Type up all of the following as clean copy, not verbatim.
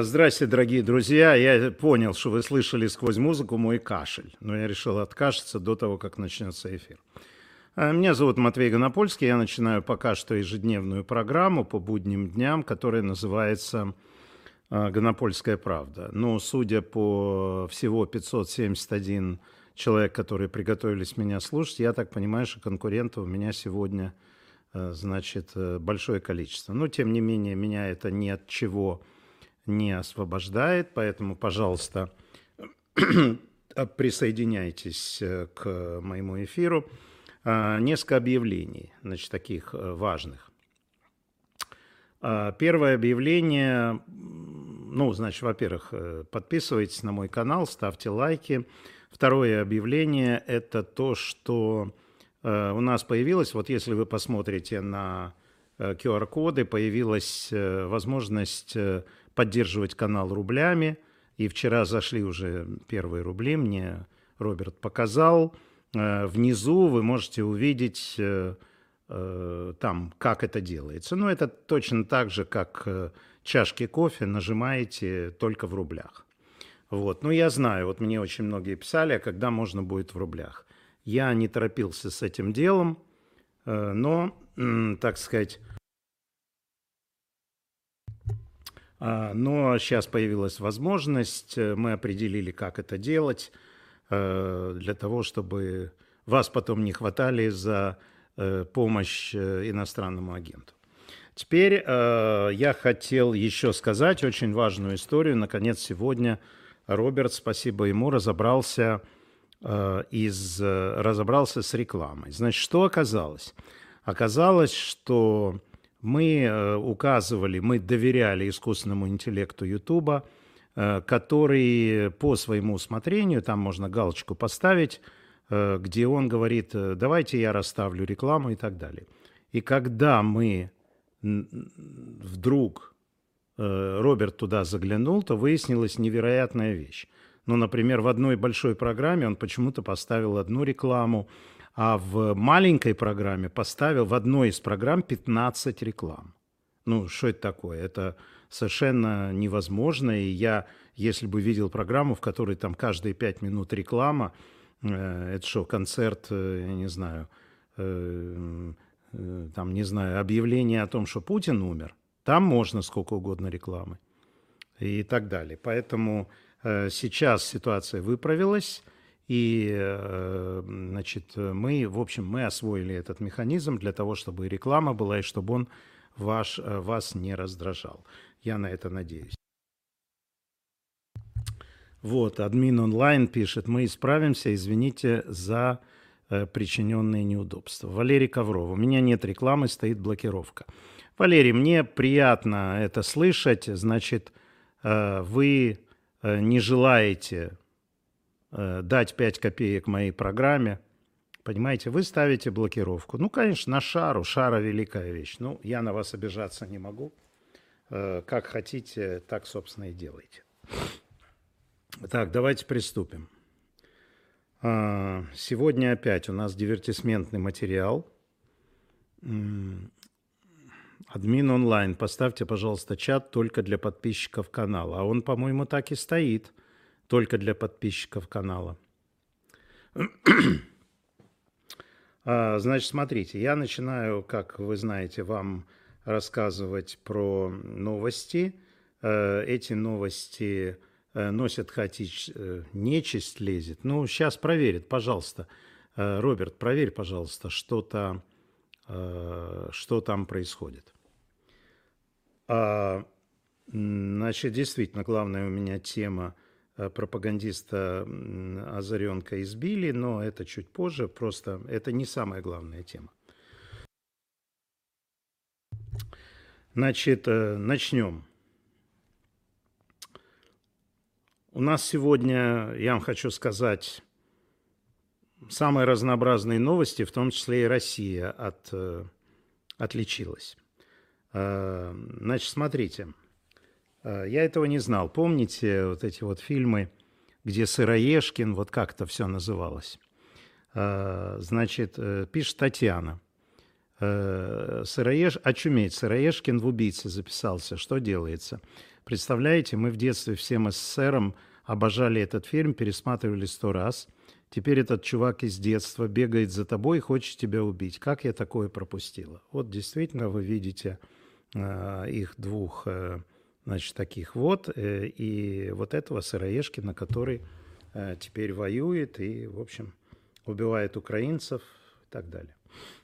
Здравствуйте, дорогие друзья. Я понял, что вы слышали сквозь музыку мой кашель, но я решил откашляться до того, как начнется эфир. Меня зовут Матвей Гонопольский. Я начинаю пока что ежедневную программу по будним дням, которая называется «Гонопольская правда». Но судя по всего 571 человек, которые приготовились меня слушать, я так понимаю, что конкурентов у меня сегодня, значит, большое количество. Но, тем не менее, меня это ни от чего не освобождает, поэтому, пожалуйста, присоединяйтесь к моему эфиру. Несколько объявлений, значит, таких важных. Первое объявление, значит, во-первых, подписывайтесь на мой канал, ставьте лайки. Второе объявление – это то, что у нас появилось, вот если вы посмотрите на QR-коды, появилась возможность поддерживать канал рублями. И вчера зашли уже первые рубли, мне Роберт показал. Внизу вы можете увидеть там, как это делается. Но это точно так же, как чашки кофе нажимаете только в рублях. Вот. Я знаю, вот мне очень многие писали, а когда можно будет в рублях. Я не торопился с этим делом, но, так сказать... Но сейчас появилась возможность, мы определили, как это делать, для того, чтобы вас потом не хватали за помощь иностранному агенту. Теперь я хотел еще сказать очень важную историю. Наконец, сегодня Роберт, спасибо ему, разобрался с рекламой. Значит, что оказалось? Оказалось, что... Мы доверяли искусственному интеллекту Ютуба, который по своему усмотрению, там можно галочку поставить, где он говорит, давайте я расставлю рекламу и так далее. И когда вдруг Роберт туда заглянул, то выяснилась невероятная вещь. Например, в одной большой программе он почему-то поставил одну рекламу, а в маленькой программе поставил в одной из программ 15 реклам. Что это такое? Это совершенно невозможно. И я, если бы видел программу, в которой там каждые 5 минут реклама, это что, концерт, я не знаю, объявление о том, что Путин умер, там можно сколько угодно рекламы и так далее. Поэтому сейчас ситуация выправилась. И, значит, мы освоили этот механизм для того, чтобы реклама была, и чтобы он вас не раздражал. Я на это надеюсь. Вот, админ онлайн пишет, мы исправимся, извините за причиненные неудобства. Валерий Ковров, у меня нет рекламы, стоит блокировка. Валерий, мне приятно это слышать, значит, вы не желаете... дать 5 копеек моей программе, понимаете, вы ставите блокировку. Конечно, на шару. Шара – великая вещь. Я на вас обижаться не могу. Как хотите, так, собственно, и делайте. Так, давайте приступим. Сегодня опять у нас дивертисментный материал. Админ онлайн, поставьте, пожалуйста, чат только для подписчиков канала. А он, по-моему, так и стоит. Только для подписчиков канала. Значит, смотрите, я начинаю, как вы знаете, вам рассказывать про новости. Эти новости носят нечисть лезет. Сейчас проверит, пожалуйста. Роберт, проверь, пожалуйста, что там происходит. Значит, действительно, главная у меня тема пропагандиста Озаренка избили, но это чуть позже, просто это не самая главная тема. Значит, начнем. У нас сегодня, я вам хочу сказать, самые разнообразные новости, в том числе и Россия отличилась. Значит, смотрите. Я этого не знал. Помните вот эти вот фильмы, где Сыроежкин, вот как это все называлось? Значит, пишет Татьяна. Очуметь, Сыроежкин в убийце записался. Что делается? Представляете, мы в детстве всем СССРам обожали этот фильм, пересматривали 100 раз. Теперь этот чувак из детства бегает за тобой и хочет тебя убить. Как я такое пропустила? Вот действительно вы видите их двух, значит, таких вот, и вот этого сыроежкина, который теперь воюет и, в общем, убивает украинцев и так далее.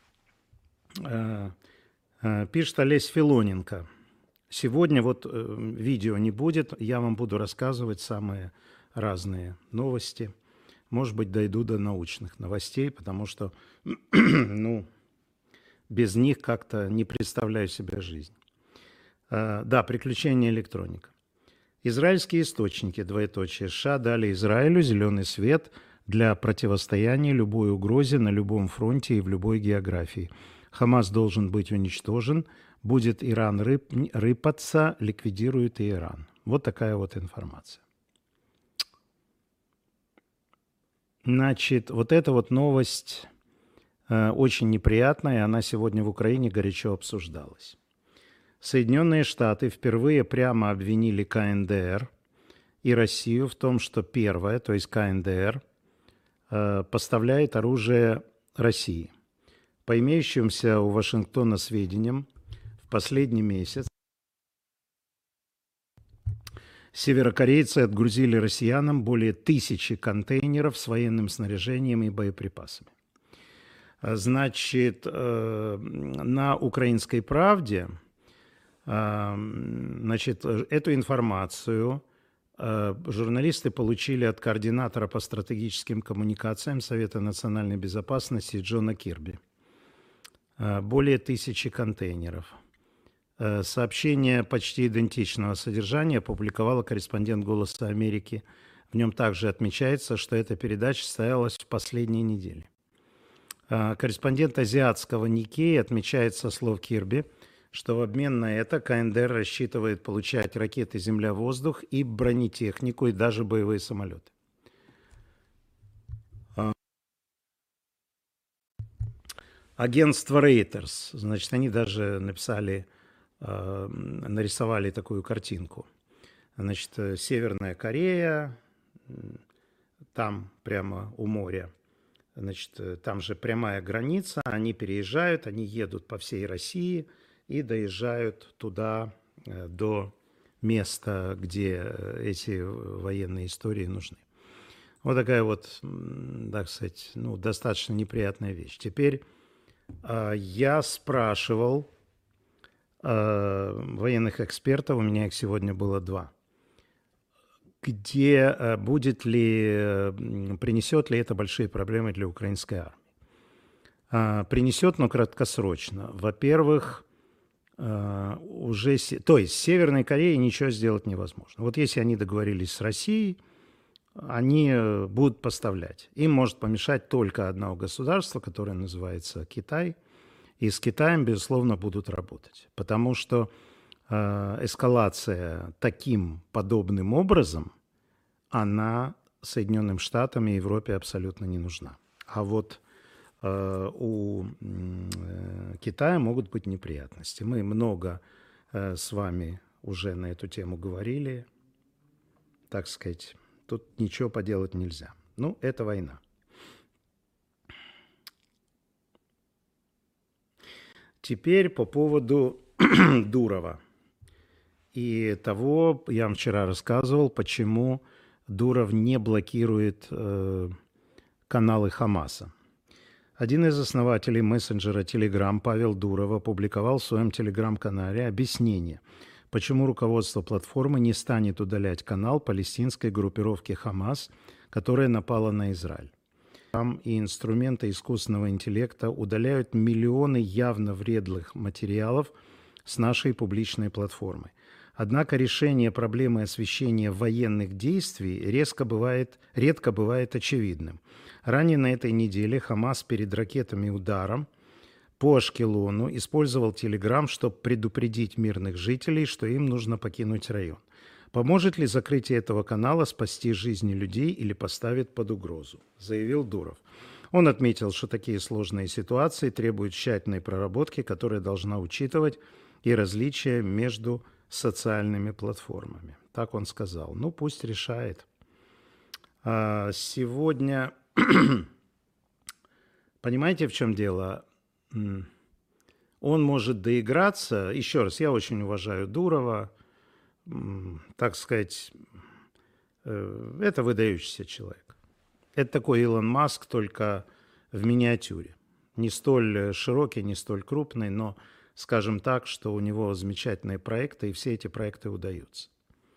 Пишет Олесь Филоненко. Сегодня вот видео не будет, я вам буду рассказывать самые разные новости. Может быть, дойду до научных новостей, потому что, ну, без них как-то не представляю себе жизнь. Да, приключения электроника. Израильские источники, двоеточие, США дали Израилю зеленый свет для противостояния любой угрозе на любом фронте и в любой географии. Хамас должен быть уничтожен, будет Иран рыпаться, ликвидирует и Иран. Вот такая вот информация. Значит, вот эта вот новость очень неприятная, она сегодня в Украине горячо обсуждалась. Соединенные Штаты впервые прямо обвинили КНДР и Россию в том, что первая, то есть КНДР, поставляет оружие России. По имеющимся у Вашингтона сведениям, в последний месяц северокорейцы отгрузили россиянам более 1000 контейнеров с военным снаряжением и боеприпасами. Значит, на «Украинской правде», значит, эту информацию журналисты получили от координатора по стратегическим коммуникациям Совета национальной безопасности Джона Кирби. Более 1000 контейнеров. Сообщение почти идентичного содержания опубликовала корреспондент «Голоса Америки». В нем также отмечается, что эта передача состоялась в последние недели. Корреспондент азиатского Никей отмечает со слов Кирби, что в обмен на это КНДР рассчитывает получать ракеты «Земля-воздух» и бронетехнику, и даже боевые самолеты. Агентство Reuters, значит, они даже написали, нарисовали такую картинку. Значит, Северная Корея, там прямо у моря, значит, там же прямая граница, они переезжают, они едут по всей России и доезжают туда, до места, где эти военные истории нужны. Вот такая вот, так сказать, ну, достаточно неприятная вещь. Теперь я спрашивал военных экспертов, у меня их сегодня было 2, где будет ли, принесет ли это большие проблемы для украинской армии. Принесет, но краткосрочно. Во-первых, уже, то есть с Северной Кореей ничего сделать невозможно. Вот если они договорились с Россией, они будут поставлять. Им может помешать только одно государство, которое называется Китай. И с Китаем, безусловно, будут работать. Потому что эскалация таким подобным образом, она Соединенным Штатам и Европе абсолютно не нужна. А вот у Китая могут быть неприятности. Мы много с вами уже на эту тему говорили. Так сказать, тут ничего поделать нельзя. Ну, это война. Теперь по поводу Дурова. И того, я вам вчера рассказывал, почему Дуров не блокирует каналы Хамаса. Один из основателей мессенджера Telegram, Павел Дуров, опубликовал в своем Telegram-канале объяснение, почему руководство платформы не станет удалять канал палестинской группировки Хамас, которая напала на Израиль. Там и инструменты искусственного интеллекта удаляют миллионы явно вредных материалов с нашей публичной платформы. Однако решение проблемы освещения военных действий редко бывает очевидным. Ранее на этой неделе Хамас перед ракетами ударом по Ашкелону использовал Telegram, чтобы предупредить мирных жителей, что им нужно покинуть район. Поможет ли закрытие этого канала спасти жизни людей или поставит под угрозу, заявил Дуров. Он отметил, что такие сложные ситуации требуют тщательной проработки, которая должна учитывать и различия между социальными платформами. Так он сказал. Ну, пусть решает. Сегодня, понимаете, в чем дело? Он может доиграться. Еще раз, я очень уважаю Дурова. Так сказать, это выдающийся человек. Это такой Илон Маск, только в миниатюре. Не столь широкий, не столь крупный, но, скажем так, что у него замечательные проекты, и все эти проекты удаются.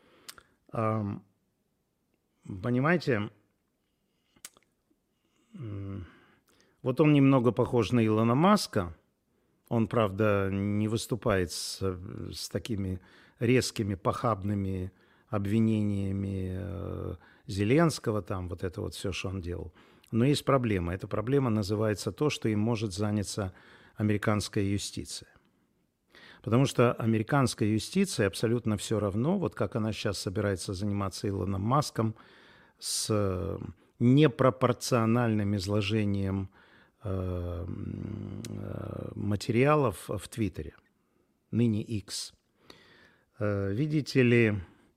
Понимаете, вот он немного похож на Илона Маска. Он, правда, не выступает с такими резкими, похабными обвинениями Зеленского, там вот это вот все, что он делал. Но есть проблема. Эта проблема называется то, что им может заняться американская юстиция. Потому что американская юстиция абсолютно все равно, вот как она сейчас собирается заниматься Илоном Маском, с непропорциональным изложением материалов в Твиттере, ныне X. Видите ли,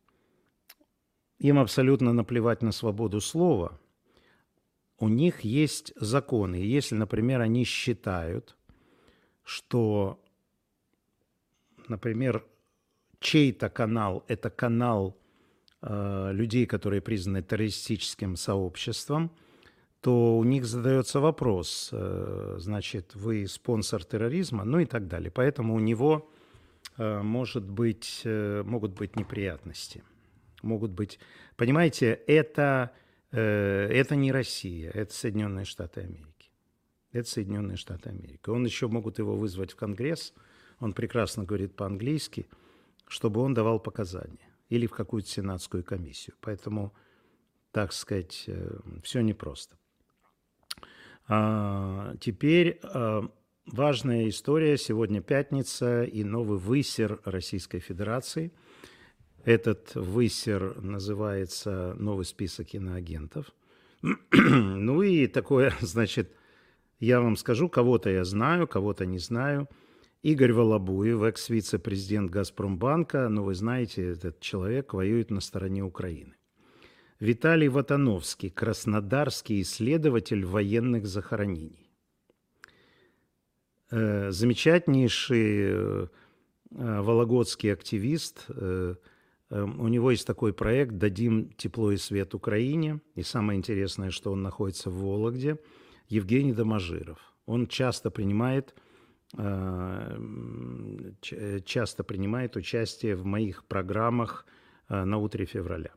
им абсолютно наплевать на свободу слова. У них есть законы. И если, например, они считают, что, например, чей-то канал – это канал людей, которые признаны террористическим сообществом, то у них задается вопрос, значит, вы спонсор терроризма, ну и так далее. Поэтому у него могут быть неприятности. Могут быть, понимаете, это не Россия, это Соединенные Штаты Америки. Это Соединенные Штаты Америки. Он еще могут его вызвать в Конгресс, он прекрасно говорит по-английски, чтобы он давал показания или в какую-то сенатскую комиссию. Поэтому, так сказать, все непросто. Теперь важная история. Сегодня пятница и новый высер Российской Федерации. Этот высер называется «Новый список иноагентов». Ну и такое, значит, я вам скажу, кого-то я знаю, кого-то не знаю. Игорь Волобуев, экс-вице-президент «Газпромбанка», но вы знаете, этот человек воюет на стороне Украины. Виталий Ватановский, краснодарский исследователь военных захоронений. Замечательнейший вологодский активист. У него есть такой проект «Дадим тепло и свет Украине». И самое интересное, что он находится в Вологде. Евгений Доможиров. Он часто принимает участие в моих программах на утре февраля.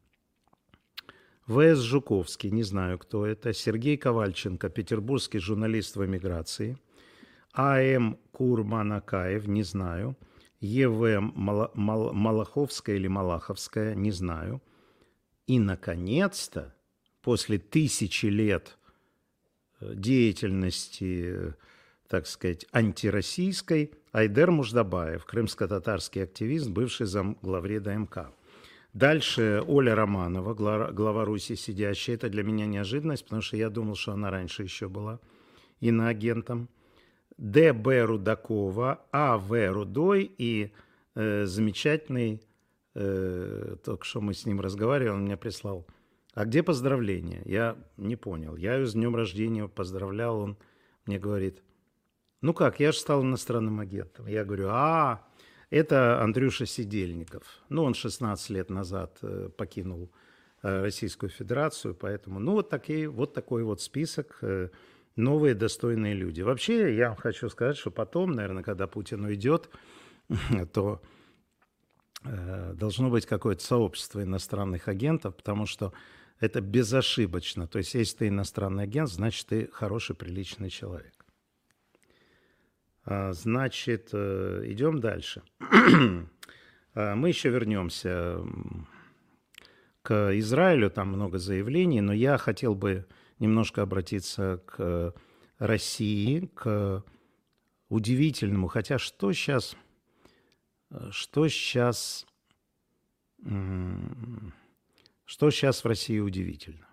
В.С. Жуковский, не знаю, кто это. Сергей Ковальченко, петербургский журналист в эмиграции. А.М. Курманакаев, не знаю. Е.В. Малаховская или Малаховская, не знаю. И, наконец-то, после 1000 лет деятельности, так сказать, антироссийской, Айдер Муждабаев, крымско-татарский активист, бывший замглавреда МК. Дальше Оля Романова, глава Руси сидящая. Это для меня неожиданность, потому что я думал, что она раньше еще была иноагентом. Д.Б. Рудакова, А.В. Рудой и замечательный, только что мы с ним разговаривали, он мне прислал: а где поздравления? Я не понял. Я ее с днем рождения поздравлял, он мне говорит: ну как, я же стал иностранным агентом. Я говорю: это Андрюша Сидельников. Ну, он 16 лет назад покинул Российскую Федерацию, поэтому, ну, вот такой вот список, новые достойные люди. Вообще, я хочу сказать, что потом, наверное, когда Путин уйдет, то должно быть какое-то сообщество иностранных агентов, потому что это безошибочно. То есть, если ты иностранный агент, значит, ты хороший, приличный человек. Значит, идем дальше. Мы еще вернемся к Израилю, там много заявлений, но я хотел бы немножко обратиться к России, к удивительному, хотя что сейчас в России удивительно?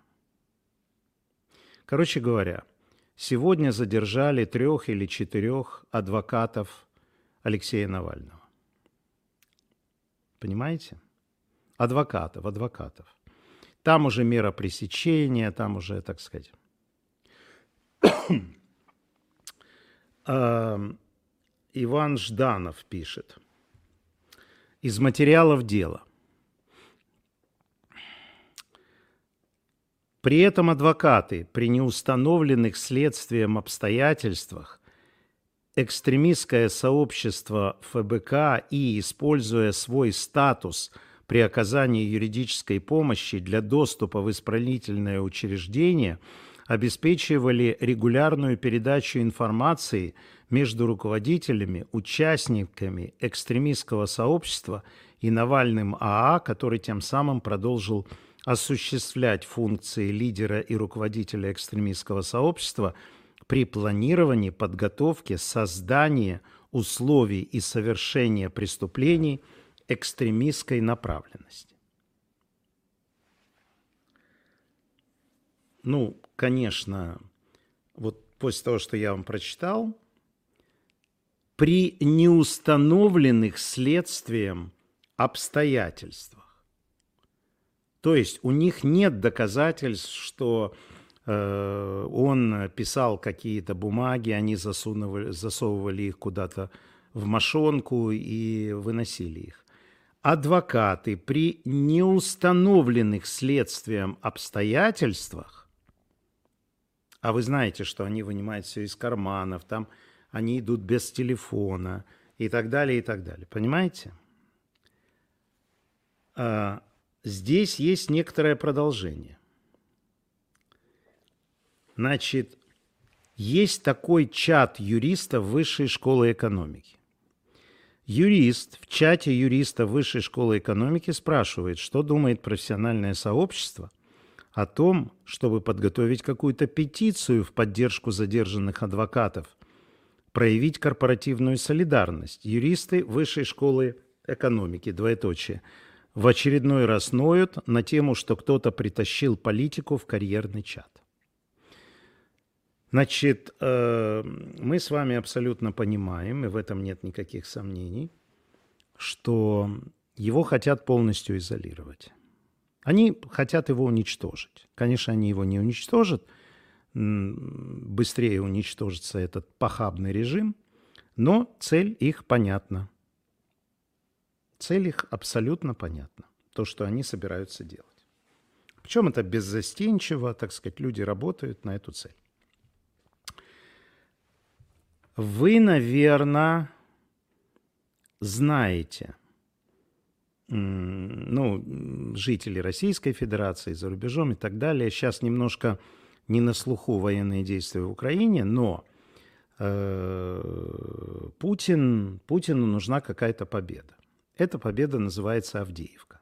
Короче говоря, сегодня задержали 3 или 4 адвокатов Алексея Навального. Понимаете? Адвокатов. Там уже мера пресечения, там уже, так сказать. Иван Жданов пишет. Из материалов дела. При этом адвокаты при неустановленных следствием обстоятельствах экстремистское сообщество ФБК и, используя свой статус при оказании юридической помощи для доступа в исправительное учреждение, обеспечивали регулярную передачу информации между руководителями, участниками экстремистского сообщества и Навальным АА, который тем самым продолжил осуществлять функции лидера и руководителя экстремистского сообщества при планировании, подготовке, создании условий и совершении преступлений экстремистской направленности. Ну, конечно, вот после того, что я вам прочитал, при неустановленных следствием обстоятельствах. То есть у них нет доказательств, что он писал какие-то бумаги, они засовывали их куда-то в мошонку и выносили их. Адвокаты при неустановленных следствием обстоятельствах, а вы знаете, что они вынимают все из карманов, там они идут без телефона и так далее, понимаете? Здесь есть некоторое продолжение. Значит, есть такой чат юристов Высшей школы экономики. Юрист в чате юристов Высшей школы экономики спрашивает, что думает профессиональное сообщество о том, чтобы подготовить какую-то петицию в поддержку задержанных адвокатов, проявить корпоративную солидарность. Юристы Высшей школы экономики, двоеточие, в очередной раз ноют на тему, что кто-то притащил политику в карьерный чат. Значит, мы с вами абсолютно понимаем, и в этом нет никаких сомнений, что его хотят полностью изолировать. Они хотят его уничтожить. Конечно, они его не уничтожат, быстрее уничтожится этот похабный режим, но цель их понятна. Цель их абсолютно понятна, то, что они собираются делать. Причем это беззастенчиво, так сказать, люди работают на эту цель. Вы, наверное, знаете, жители Российской Федерации, за рубежом и так далее, сейчас немножко не на слуху военные действия в Украине, но Путину нужна какая-то победа. Эта победа называется Авдеевка.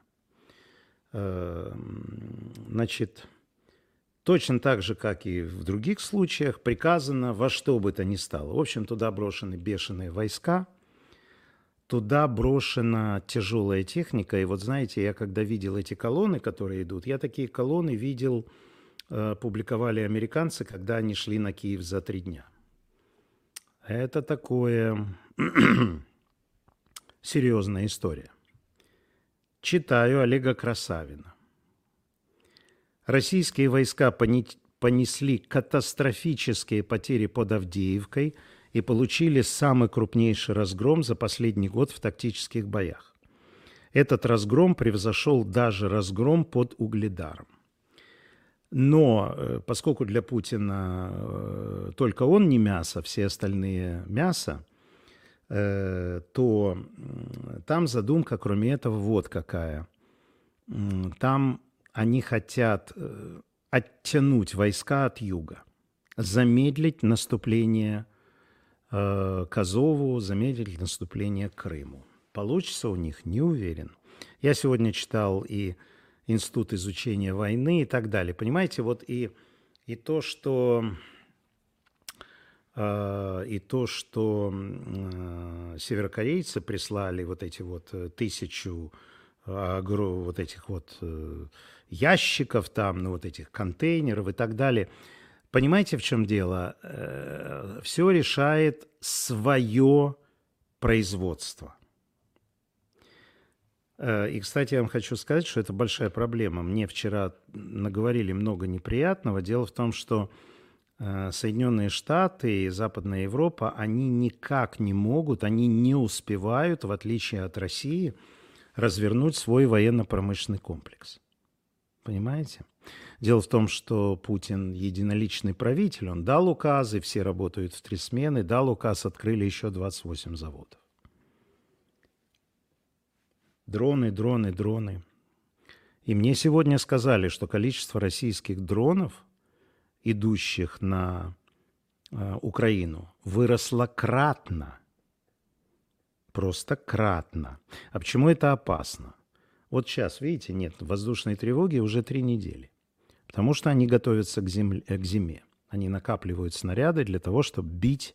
Значит, точно так же, как и в других случаях, приказано во что бы то ни стало. В общем, туда брошены бешеные войска, туда брошена тяжелая техника. И вот знаете, я когда видел эти колонны, которые идут, я такие колонны видел, публиковали американцы, когда они шли на Киев за 3 дня. Это такое серьезная история. Читаю Олега Красавина. Российские войска понесли катастрофические потери под Авдеевкой и получили самый крупнейший разгром за последний год в тактических боях. Этот разгром превзошел даже разгром под Угледаром. Но поскольку для Путина только он не мясо, все остальные мясо, то там задумка, кроме этого, вот какая. Там они хотят оттянуть войска от юга, замедлить наступление к Азову, замедлить наступление к Крыму. Получится у них? Не уверен. Я сегодня читал и Институт изучения войны и так далее. Понимаете, вот и то, что северокорейцы прислали вот эти вот 1000 вот этих вот ящиков там, ну вот этих контейнеров и так далее. Понимаете, в чем дело? Все решает свое производство. И, кстати, я вам хочу сказать, что это большая проблема. Мне вчера наговорили много неприятного. Дело в том, что Соединенные Штаты и Западная Европа, они никак не могут, они не успевают, в отличие от России, развернуть свой военно-промышленный комплекс. Понимаете? Дело в том, что Путин единоличный правитель, он дал указы, все работают в 3 смены, дал указ, открыли еще 28 заводов. Дроны, дроны, дроны. И мне сегодня сказали, что количество российских дронов, идущих на Украину, выросло кратно. Просто кратно. А почему это опасно? Вот сейчас, видите, нет воздушной тревоги уже 3 недели. Потому что они готовятся к зиме. Они накапливают снаряды для того, чтобы бить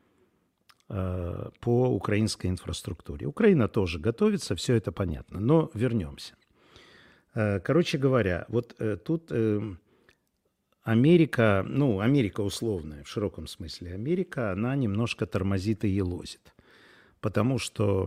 по украинской инфраструктуре. Украина тоже готовится, все это понятно. Но вернемся. Короче говоря, вот тут Америка, ну, Америка условная, в широком смысле Америка, она немножко тормозит и елозит. Потому что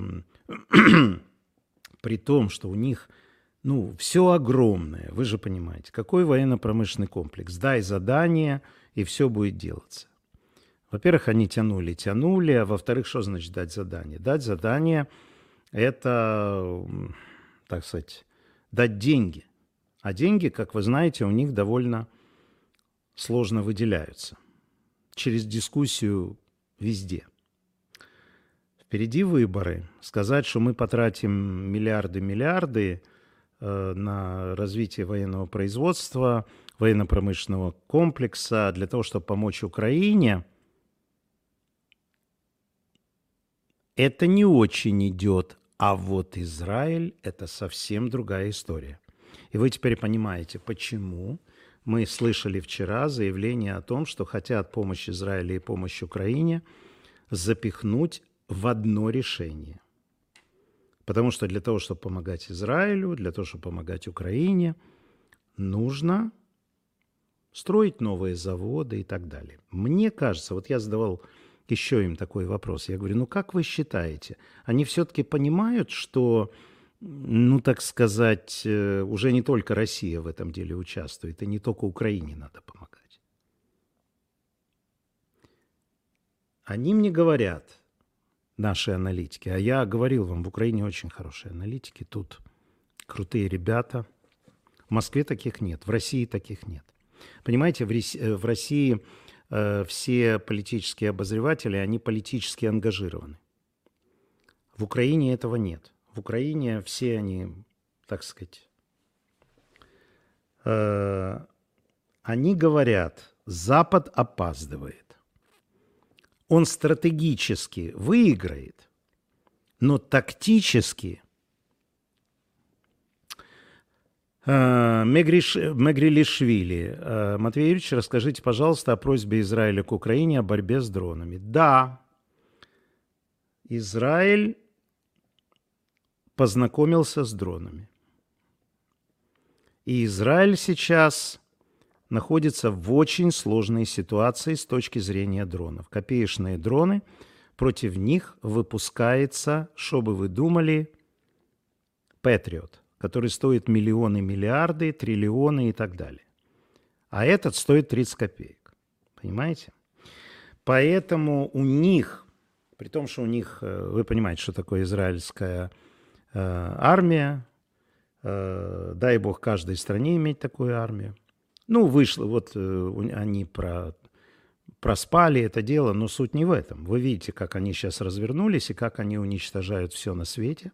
при том, что у них, ну, все огромное, вы же понимаете, какой военно-промышленный комплекс. Дай задание, и все будет делаться. Во-первых, они тянули, а во-вторых, что значит дать задание? Дать задание – это, так сказать, дать деньги. А деньги, как вы знаете, у них довольно сложно выделяются. Через дискуссию везде. Впереди выборы. Сказать, что мы потратим миллиарды на развитие военного производства, военно-промышленного комплекса для того, чтобы помочь Украине, это не очень идет. А вот Израиль – это совсем другая история. И вы теперь понимаете, почему мы слышали вчера заявление о том, что хотят помощь Израилю и помощь Украине запихнуть в одно решение. Потому что для того, чтобы помогать Израилю, для того, чтобы помогать Украине, нужно строить новые заводы и так далее. Мне кажется, вот я задавал еще им такой вопрос. Я говорю, ну как вы считаете, они все-таки понимают, что, ну так сказать, уже не только Россия в этом деле участвует, и не только Украине надо помогать? Они мне говорят, наши аналитики, а я говорил вам, в Украине очень хорошие аналитики, тут крутые ребята. В Москве таких нет, в России таких нет. Понимаете, в России все политические обозреватели, они политически ангажированы. В Украине этого нет. В Украине все они, так сказать, они говорят, Запад опаздывает. Он стратегически выиграет, но тактически Мегрелишвили. Матвей Юрьевич, расскажите, пожалуйста, о просьбе Израиля к Украине о борьбе с дронами. Да, Израиль познакомился с дронами. И Израиль сейчас находится в очень сложной ситуации с точки зрения дронов. Копеечные дроны, против них выпускается, что бы вы думали, Patriot, который стоит миллионы, миллиарды, триллионы и так далее. А этот стоит 30 копеек. Понимаете? Поэтому у них, при том, что у них, вы понимаете, что такое израильская армия, дай бог каждой стране иметь такую армию. Ну, вышло, вот они проспали это дело, но суть не в этом. Вы видите, как они сейчас развернулись и как они уничтожают все на свете.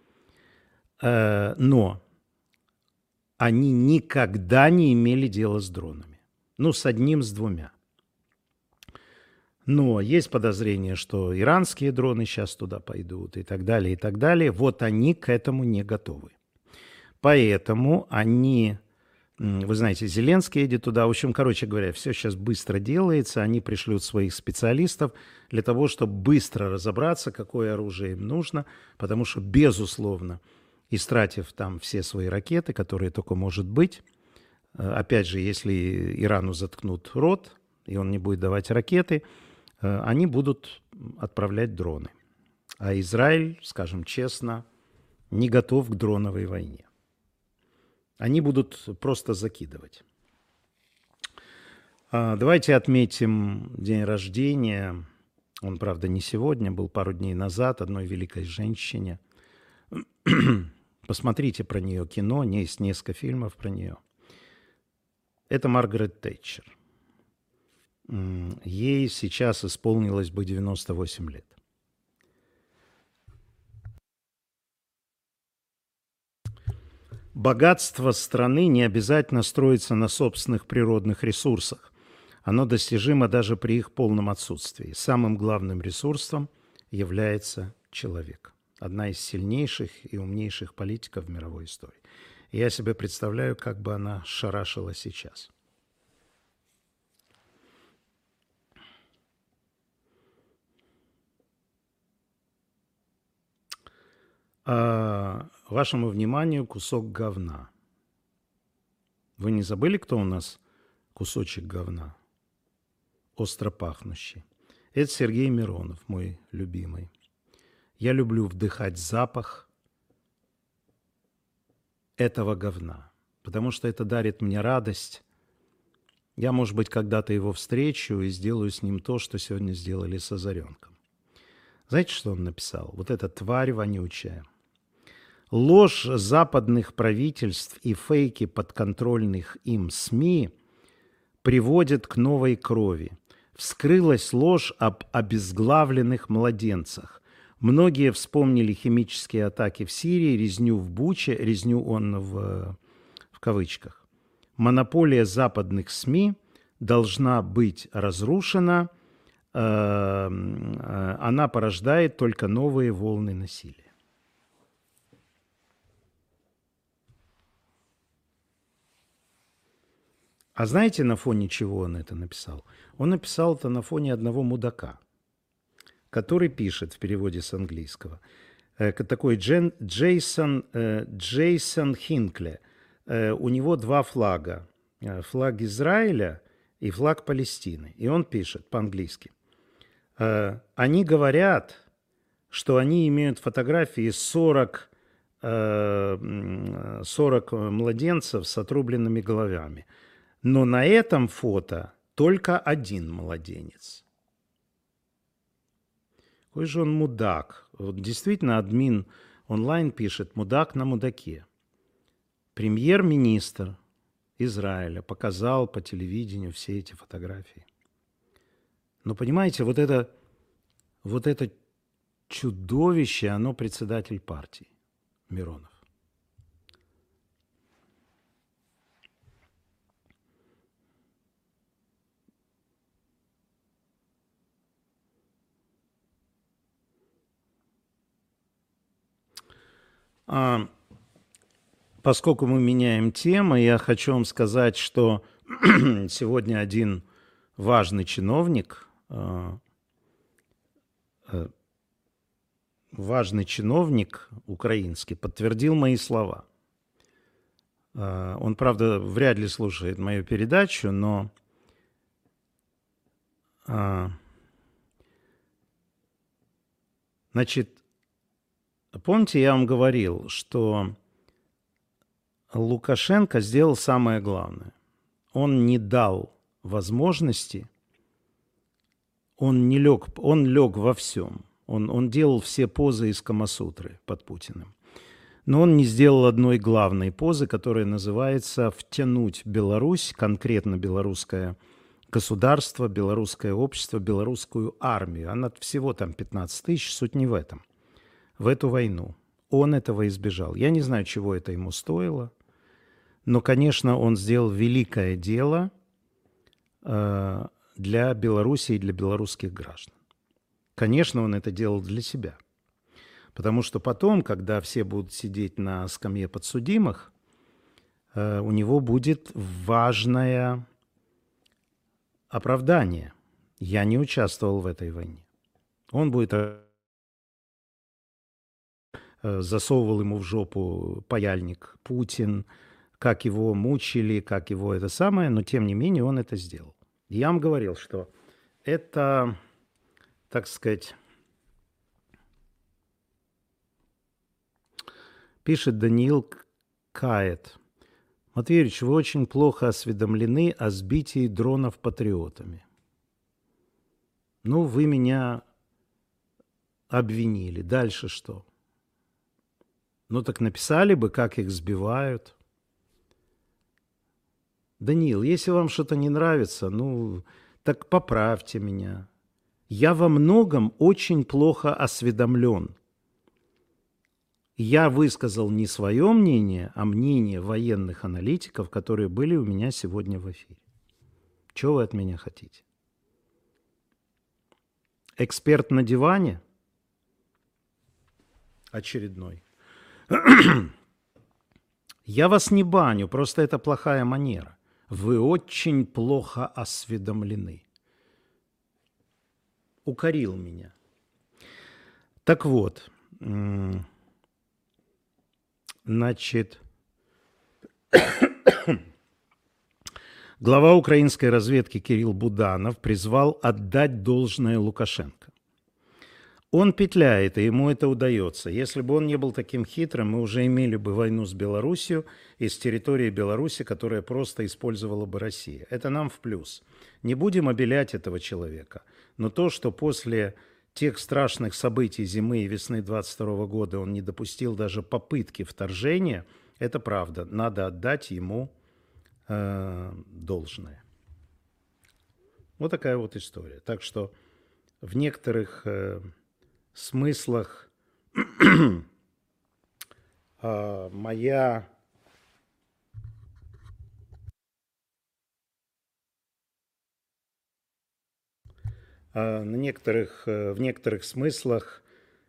Но они никогда не имели дела с дронами. Ну, с одним, с двумя. Но есть подозрение, что иранские дроны сейчас туда пойдут и так далее, и так далее. Вот они к этому не готовы. Поэтому они, вы знаете, Зеленский едет туда. В общем, короче говоря, все сейчас быстро делается. Они пришлют своих специалистов для того, чтобы быстро разобраться, какое оружие им нужно. Потому что, безусловно, истратив там все свои ракеты, которые только может быть, опять же, если Ирану заткнут рот, и он не будет давать ракеты, они будут отправлять дроны. А Израиль, скажем честно, не готов к дроновой войне. Они будут просто закидывать. Давайте отметим день рождения. Он, правда, не сегодня, был пару дней назад, одной великой женщине. Посмотрите про нее кино, есть несколько фильмов про нее. Это Маргарет Тэтчер. Ей сейчас исполнилось бы 98 лет. Богатство страны не обязательно строится на собственных природных ресурсах. Оно достижимо даже при их полном отсутствии. Самым главным ресурсом является человек. Одна из сильнейших и умнейших политиков в мировой истории. Я себе представляю, как бы она шарашила сейчас. Вашему вниманию кусок говна. Вы не забыли, кто у нас кусочек говна? Остро пахнущий. Это Сергей Миронов, мой любимый. Я люблю вдыхать запах этого говна, потому что это дарит мне радость. Я, может быть, когда-то его встречу и сделаю с ним то, что сегодня сделали с Озаренком. Знаете, что он написал? Вот эта тварь вонючая. Ложь западных правительств и фейки подконтрольных им СМИ приводят к новой крови. Вскрылась ложь об обезглавленных младенцах. Многие вспомнили химические атаки в Сирии, резню в Буче, резню он в кавычках. Монополия западных СМИ должна быть разрушена. Она порождает только новые волны насилия. А знаете, на фоне чего он это написал? Он написал это на фоне одного мудака, который пишет в переводе с английского. Такой Джейсон Хинкле. У него два флага. Флаг Израиля и флаг Палестины. И он пишет по-английски. Они говорят, что они имеют фотографии 40 младенцев с отрубленными головами. Но на этом фото только один младенец. Какой же он мудак. Вот действительно, админ онлайн пишет «мудак на мудаке». Премьер-министр Израиля показал по телевидению все эти фотографии. Но понимаете, вот это чудовище, оно председатель партии Миронов. Поскольку мы меняем тему, я хочу вам сказать, что сегодня один важный чиновник украинский подтвердил мои слова. Он, правда, вряд ли слушает мою передачу, но значит, помните, я вам говорил, что Лукашенко сделал самое главное. Он не дал возможности, он лег во всем. Он делал все позы из Камасутры под Путиным. Но он не сделал одной главной позы, которая называется «втянуть Беларусь», конкретно белорусское государство, белорусское общество, белорусскую армию. Она всего там 15 тысяч, суть не в этом. В эту войну. Он этого избежал. Я не знаю, чего это ему стоило, но, конечно, он сделал великое дело для Беларуси и для белорусских граждан. Конечно, он это делал для себя. Потому что потом, когда все будут сидеть на скамье подсудимых, у него будет важное оправдание. Я не участвовал в этой войне. Он будет засовывал ему в жопу паяльник Путин, как его мучили, как его это самое, но тем не менее он это сделал. Я вам говорил, что это, так сказать, Пишет Даниил Кает. Матвей Юрьевич, вы очень плохо осведомлены о сбитии дронов патриотами. Ну, вы меня обвинили. Дальше что? Ну, так написали бы, как их сбивают. Даниил, если вам что-то не нравится, ну, так поправьте меня. Я во многом очень плохо осведомлен. Я высказал не свое мнение, а мнение военных аналитиков, которые были у меня сегодня в эфире. Чего вы от меня хотите? Эксперт на диване? Очередной. Я вас не баню, просто это плохая манера. Вы очень плохо осведомлены. Укорил меня. Так вот, значит, глава украинской разведки Кирилл Буданов призвал отдать должное Лукашенко. Он петляет, и ему это удается. Если бы он не был таким хитрым, мы уже имели бы войну с Белоруссией и с территории Беларуси, которая просто использовала бы Россия. Это нам в плюс. Не будем обелять этого человека. Но то, что после тех страшных событий зимы и весны 22 года он не допустил даже попытки вторжения, это правда. Надо отдать ему должное. Вот такая вот история. Так что в некоторых смыслах моя в некоторых смыслах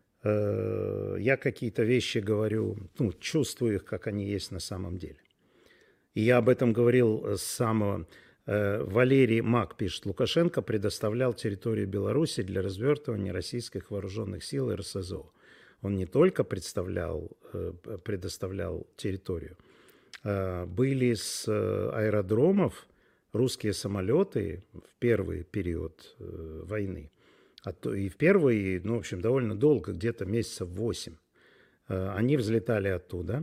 я какие-то вещи говорю, ну, чувствую их, как они есть на самом деле. И я об этом говорил с самого... Валерий Мак пишет, Лукашенко предоставлял территорию Беларуси для развертывания российских вооруженных сил и РСЗО. Он не только предоставлял территорию. Были с аэродромов русские самолеты в первый период войны. И в первый, ну, в общем, довольно долго, где-то месяцев 8. Они взлетали оттуда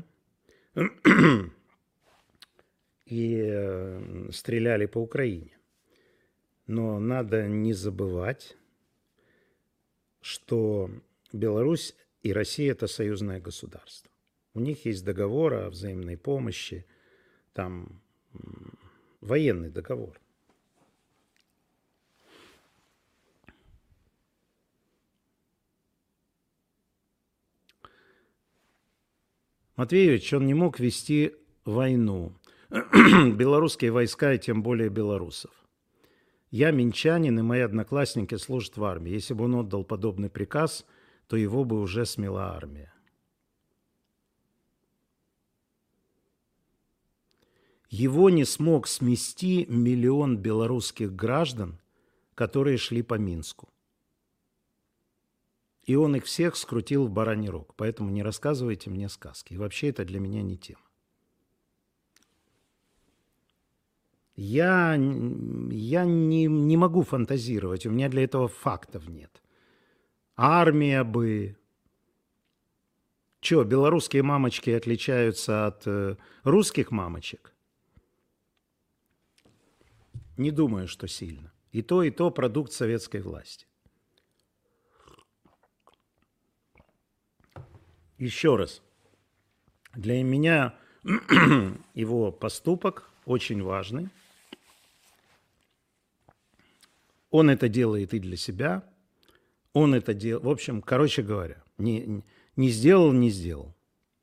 и стреляли по Украине. Но надо не забывать, что Беларусь и Россия – это союзное государство. У них есть договор о взаимной помощи, там военный договор. Матвей Юрьевич, он не мог вести войну. Белорусские войска и тем более белорусов. Я минчанин, и мои одноклассники служат в армии. Если бы он отдал подобный приказ, то его бы уже смела армия. Его не смог смести 1 миллион белорусских граждан, которые шли по Минску. И он их всех скрутил в бараний рог. Поэтому не рассказывайте мне сказки. И вообще это для меня не тема. Я не могу фантазировать, у меня для этого фактов нет. Армия бы... Че, белорусские мамочки отличаются от русских мамочек? Не думаю, что сильно. И то продукт советской власти. Еще раз. Для меня его поступок очень важный. Он это делает и для себя. Он это делает... В общем, короче говоря, не сделал, не сделал.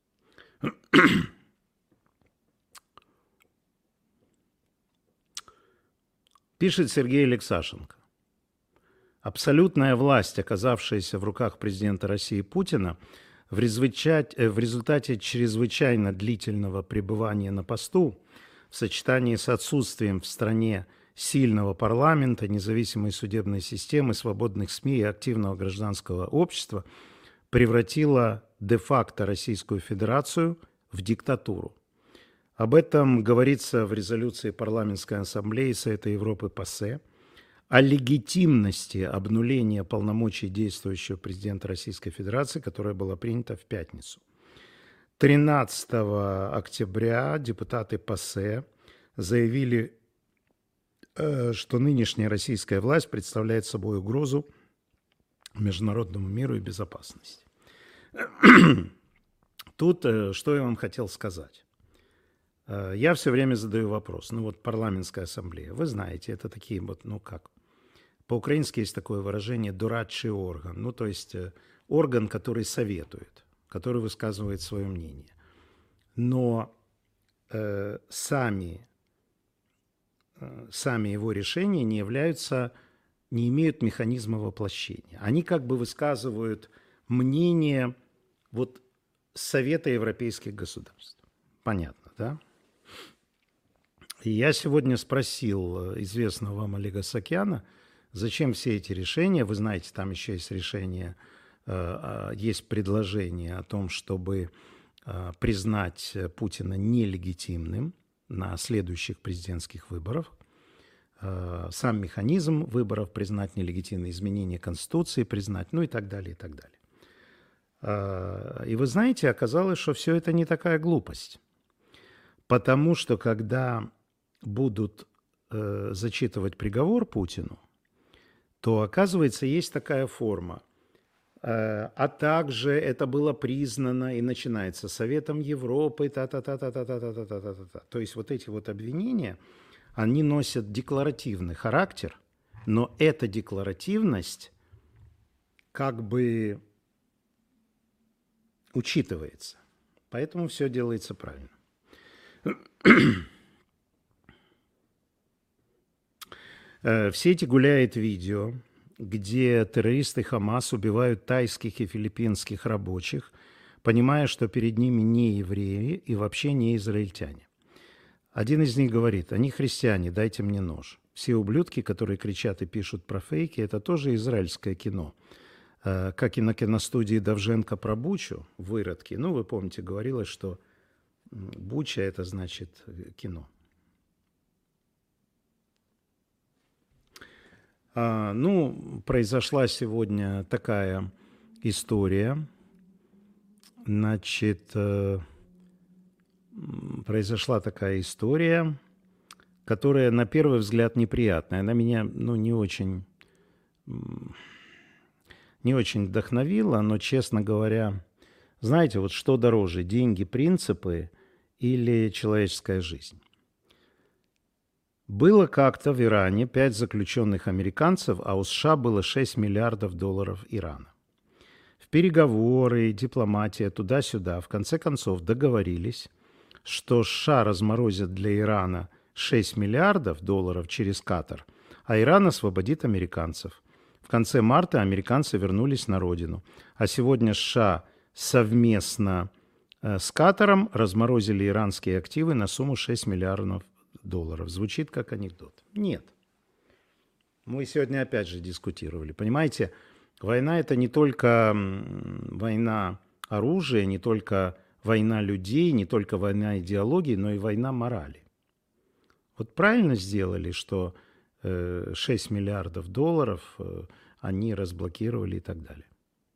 Пишет Сергей Алексашенко. Абсолютная власть, оказавшаяся в руках президента России Путина, в результате чрезвычайно длительного пребывания на посту, в сочетании с отсутствием в стране сильного парламента, независимой судебной системы, свободных СМИ и активного гражданского общества, превратила де-факто Российскую Федерацию в диктатуру. Об этом говорится в резолюции Парламентской ассамблеи Совета Европы ПАСЕ о легитимности обнуления полномочий действующего президента Российской Федерации, которая была принята в пятницу. 13 октября депутаты ПАСЕ заявили, что нынешняя российская власть представляет собой угрозу международному миру и безопасности. Тут что я вам хотел сказать. Я все время задаю вопрос. Ну вот парламентская ассамблея. Вы знаете, это такие вот, ну как, по-украински есть такое выражение «дурачий орган». Ну то есть орган, который советует, который высказывает свое мнение. Но сами его решения не имеют механизма воплощения. Они как бы высказывают мнение вот Совета европейских государств. Понятно, да? И я сегодня спросил известного вам Олега Сакяна, зачем все эти решения. Вы знаете, там еще есть решение, есть предложение о том, чтобы признать Путина нелегитимным на следующих президентских выборах. Сам механизм выборов признать нелегитимным, изменение Конституции признать, ну и так далее, и так далее. И вы знаете, оказалось, что все это не такая глупость. Потому что когда будут зачитывать приговор Путину, то, оказывается, есть такая форма. А также это было признано и начинается Советом Европы, та-та-та-та-та-та-та-та-та-та. То есть вот эти вот обвинения, они носят декларативный характер, но эта декларативность как бы учитывается. Поэтому все делается правильно. В сети гуляет видео, где террористы Хамас убивают тайских и филиппинских рабочих, понимая, что перед ними не евреи и вообще не израильтяне. Один из них говорит: «Они христиане, дайте мне нож». Все ублюдки, которые кричат и пишут про фейки, это тоже израильское кино. Как и на киностудии Довженко про Бучу, выродки. Ну, вы помните, говорилось, что Буча – это значит кино. Произошла сегодня такая история. Значит, произошла такая история, которая на первый взгляд неприятная. Она меня, не очень вдохновила, но, честно говоря, знаете, вот что дороже – деньги, принципы или человеческая жизнь? Было как-то в Иране 5 заключенных американцев, а у США было 6 миллиардов долларов Ирана. В переговоры, дипломатия, туда-сюда, в конце концов договорились, что США разморозят для Ирана 6 миллиардов долларов через Катар, а Иран освободит американцев. В конце марта американцы вернулись на родину, а сегодня США совместно с Катаром разморозили иранские активы на сумму 6 миллиардов долларов. Звучит как анекдот. Нет. Мы сегодня опять же дискутировали. Понимаете, война – это не только война оружия, не только война людей, не только война идеологии, но и война морали. Вот правильно сделали, что 6 миллиардов долларов они разблокировали и так далее.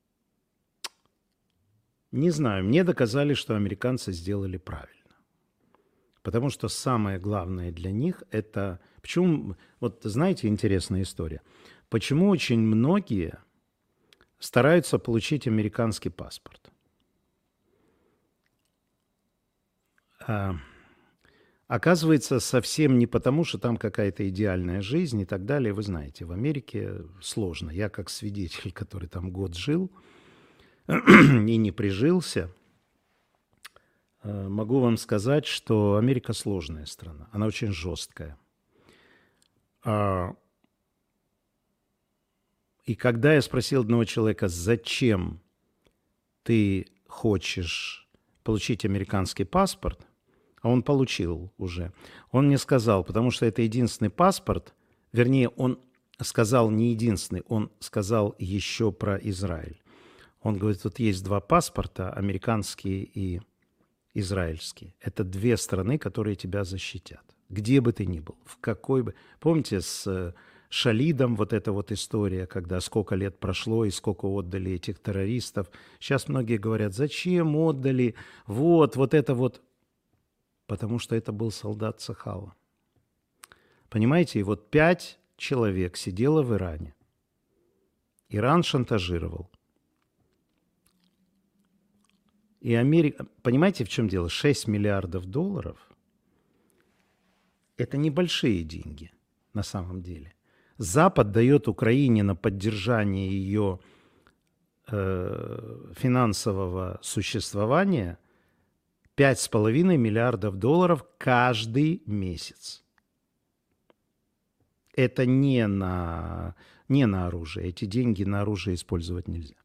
Не знаю, мне доказали, что американцы сделали правильно. Потому что самое главное для них – это… Почему, вот знаете, интересная история. Почему очень многие стараются получить американский паспорт? Оказывается, совсем не потому, что там какая-то идеальная жизнь и так далее. Вы знаете, в Америке сложно. Я как свидетель, который там год жил и не прижился, могу вам сказать, что Америка сложная страна. Она очень жесткая. И когда я спросил одного человека, зачем ты хочешь получить американский паспорт, а он получил уже, он мне сказал, потому что это единственный паспорт, вернее, он сказал не единственный, он сказал еще про Израиль. Он говорит, тут есть 2 паспорта, американский и израильский. Это 2 страны, которые тебя защитят. Где бы ты ни был, в какой бы… Помните, с Шалидом, вот эта вот история, когда сколько лет прошло и сколько отдали этих террористов. Сейчас многие говорят, зачем отдали, вот это вот. Потому что это был солдат Цахала. Понимаете, и вот 5 человек сидело в Иране. Иран шантажировал. И Америка... Понимаете, в чем дело? 6 миллиардов долларов – это небольшие деньги на самом деле. Запад дает Украине на поддержание ее финансового существования 5,5 миллиардов долларов каждый месяц. Это не на оружие. Эти деньги на оружие использовать нельзя.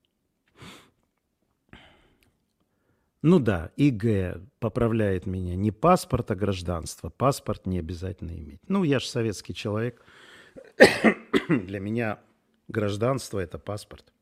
Ну да, ИГ поправляет меня. Не паспорт, а гражданство. Паспорт не обязательно иметь. Ну, я же советский человек. Для меня гражданство – это паспорт.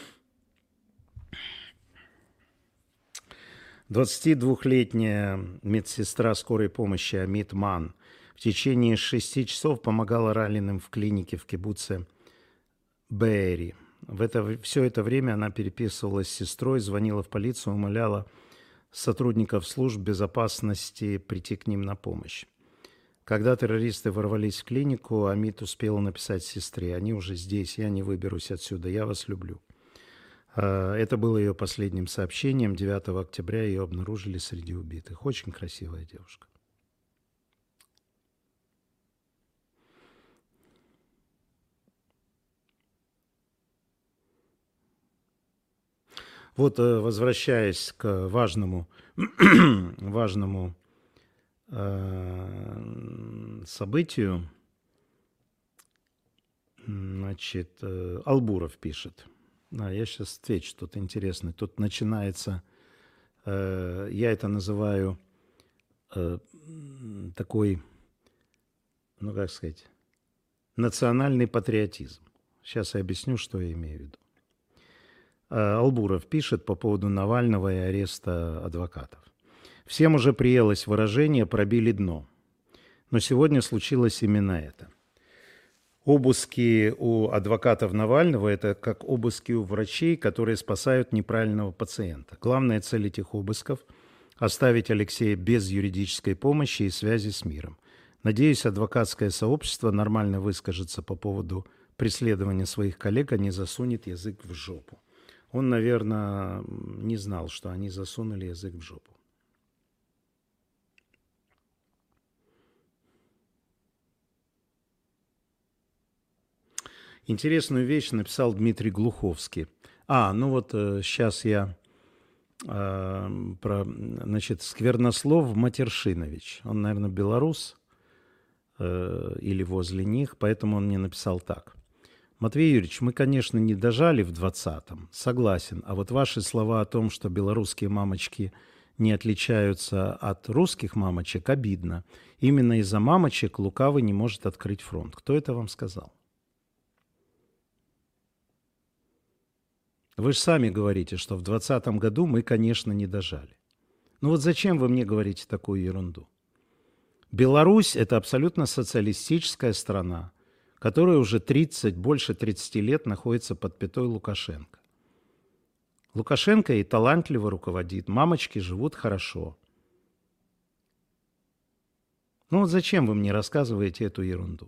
22-летняя медсестра скорой помощи Амит Ман в течение 6 часов помогала раненым в клинике в кибуце Беэри. Все это время она переписывалась с сестрой, звонила в полицию, умоляла сотрудников служб безопасности прийти к ним на помощь. Когда террористы ворвались в клинику, Амит успела написать сестре: «Они уже здесь, я не выберусь отсюда, я вас люблю». Это было ее последним сообщением. 9 октября ее обнаружили среди убитых. Очень красивая девушка. Вот, возвращаясь к важному событию, значит, Албуров пишет. Я сейчас отвечу, тут интересно. Тут начинается, я это называю такой, ну как сказать, национальный патриотизм. Сейчас я объясню, что я имею в виду. Албуров пишет по поводу Навального и ареста адвокатов. Всем уже приелось выражение «пробили дно». Но сегодня случилось именно это. Обыски у адвокатов Навального – это как обыски у врачей, которые спасают неправильного пациента. Главная цель этих обысков – оставить Алексея без юридической помощи и связи с миром. Надеюсь, адвокатское сообщество нормально выскажется по поводу преследования своих коллег, а не засунет язык в жопу. Он, наверное, не знал, что они засунули язык в жопу. Интересную вещь написал Дмитрий Глуховский. Сейчас я значит, Сквернослов Матершинович. Он, наверное, белорус или возле них, поэтому он мне написал так. Матвей Юрьевич, мы, конечно, не дожали в 20-м, согласен. А вот ваши слова о том, что белорусские мамочки не отличаются от русских мамочек, обидно. Именно из-за мамочек лукавый не может открыть фронт. Кто это вам сказал? Вы же сами говорите, что в 2020 году мы, конечно, не дожали. Ну вот зачем вы мне говорите такую ерунду? Беларусь – это абсолютно социалистическая страна, которая уже больше 30 лет находится под пятой Лукашенко. Лукашенко и талантливо руководит, мамочки живут хорошо. Ну вот зачем вы мне рассказываете эту ерунду?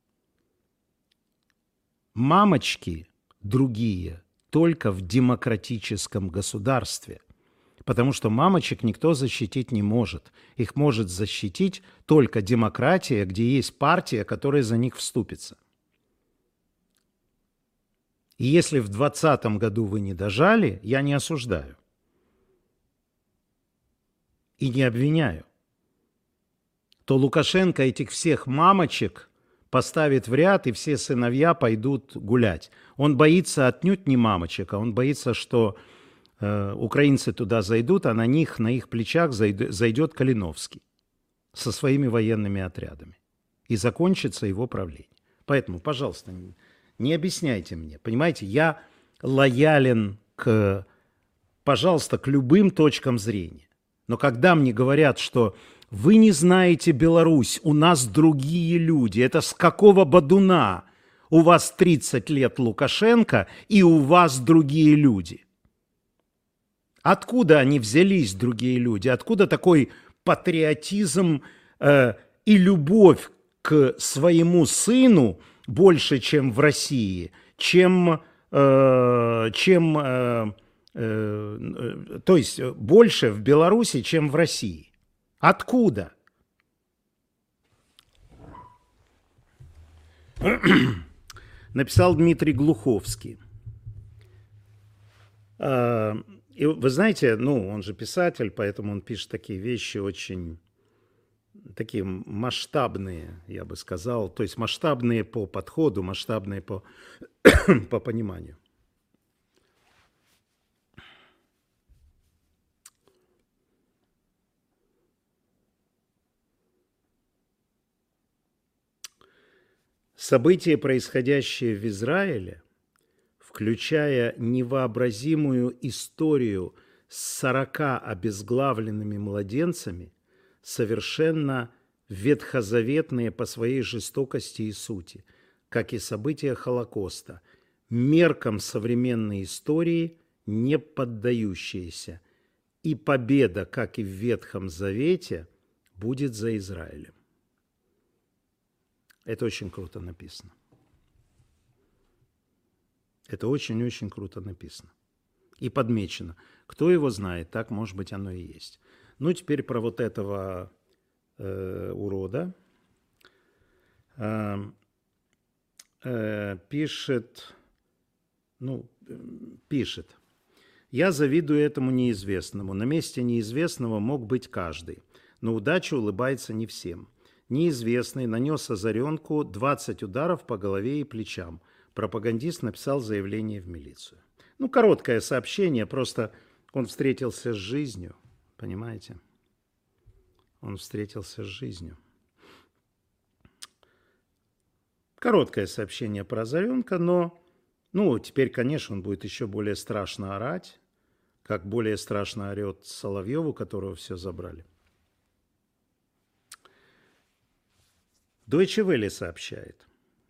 Мамочки другие только в демократическом государстве, потому что мамочек никто защитить не может. Их может защитить только демократия, где есть партия, которая за них вступится. И если в 2020 году вы не дожали, я не осуждаю и не обвиняю, то Лукашенко этих всех мамочек поставит в ряд, и все сыновья пойдут гулять. Он боится отнюдь не мамочек, а он боится, что украинцы туда зайдут, а на их плечах зайдет Калиновский со своими военными отрядами. И закончится его правление. Поэтому, пожалуйста, не объясняйте мне. Понимаете, я лоялен к любым точкам зрения. Но когда мне говорят, что вы не знаете Беларусь, у нас другие люди, это с какого бодуна? У вас 30 лет Лукашенко, и у вас другие люди. Откуда они взялись, другие люди? Откуда такой патриотизм и любовь к своему сыну больше, чем в России, то есть больше в Беларуси, чем в России? Откуда? Написал Дмитрий Глуховский. И вы знаете, ну, он же писатель, поэтому он пишет такие вещи очень такие масштабные, я бы сказал, то есть масштабные по подходу, масштабные по, по пониманию. События, происходящие в Израиле, включая невообразимую историю с 40 обезглавленными младенцами, совершенно ветхозаветные по своей жестокости и сути, как и события Холокоста, меркам современной истории не поддающиеся, и победа, как и в Ветхом Завете, будет за Израилем. Это очень круто написано. Это очень-очень круто написано. И подмечено. Кто его знает, так, может быть, оно и есть. Ну, теперь про вот этого урода. Пишет. Я завидую этому неизвестному. На месте неизвестного мог быть каждый. Но удача улыбается не всем. Неизвестный нанес Озаренку 20 ударов по голове и плечам. Пропагандист написал заявление в милицию. Ну, короткое сообщение, просто он встретился с жизнью, понимаете? Он встретился с жизнью. Короткое сообщение про Озаренка, но, ну, теперь, конечно, он будет еще более страшно орать, как более страшно орет Соловьеву, которого все забрали. Deutsche Welle сообщает.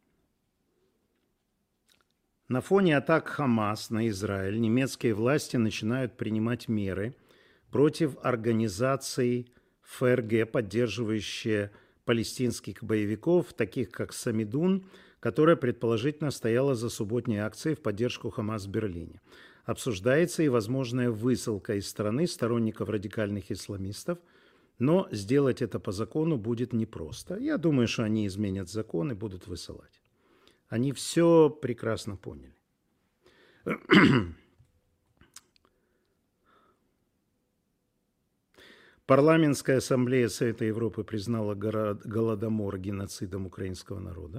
На фоне атак Хамас на Израиль немецкие власти начинают принимать меры против организаций ФРГ, поддерживающие палестинских боевиков, таких как Самидун, которая предположительно стояла за субботней акцией в поддержку Хамас в Берлине. Обсуждается и возможная высылка из страны сторонников радикальных исламистов, но сделать это по закону будет непросто. Я думаю, что они изменят закон и будут высылать. Они все прекрасно поняли. Парламентская ассамблея Совета Европы признала Голодомор геноцидом украинского народа.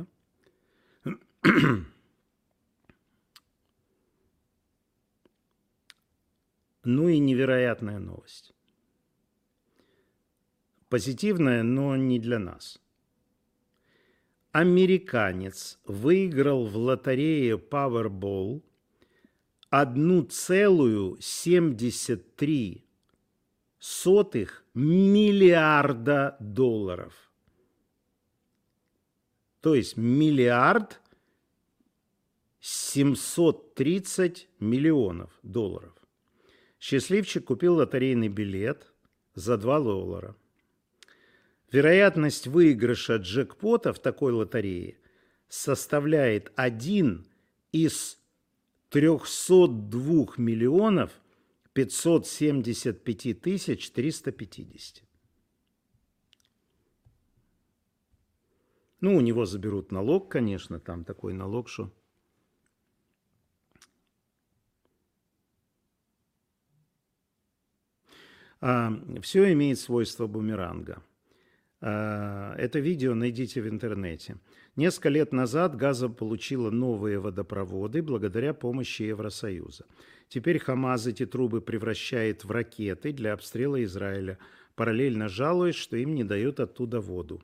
Ну и невероятная новость. Позитивная, но не для нас. Американец выиграл в лотерее Powerball 1,73 миллиарда долларов. То есть 1,730 миллионов долларов. Счастливчик купил лотерейный билет за $2. Вероятность выигрыша джекпота в такой лотерее составляет 1 из 302 миллионов 575 тысяч 350. Ну, у него заберут налог, конечно, там такой налог, что... Все имеет свойство бумеранга. Это видео найдите в интернете. Несколько лет назад Газа получила новые водопроводы благодаря помощи Евросоюза. Теперь Хамас эти трубы превращает в ракеты для обстрела Израиля, параллельно жалуясь, что им не дают оттуда воду.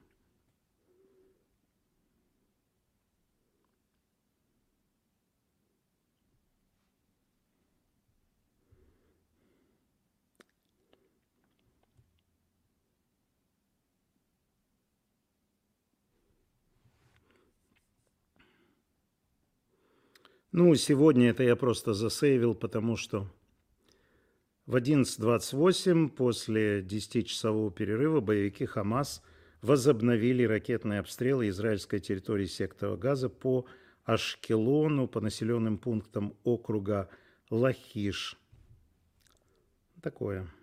Ну, сегодня это я просто засейвил, потому что в 11:28 после 10-часового перерыва боевики Хамас возобновили ракетные обстрелы израильской территории сектора Газа по Ашкелону, по населенным пунктам округа Лахиш. Такое.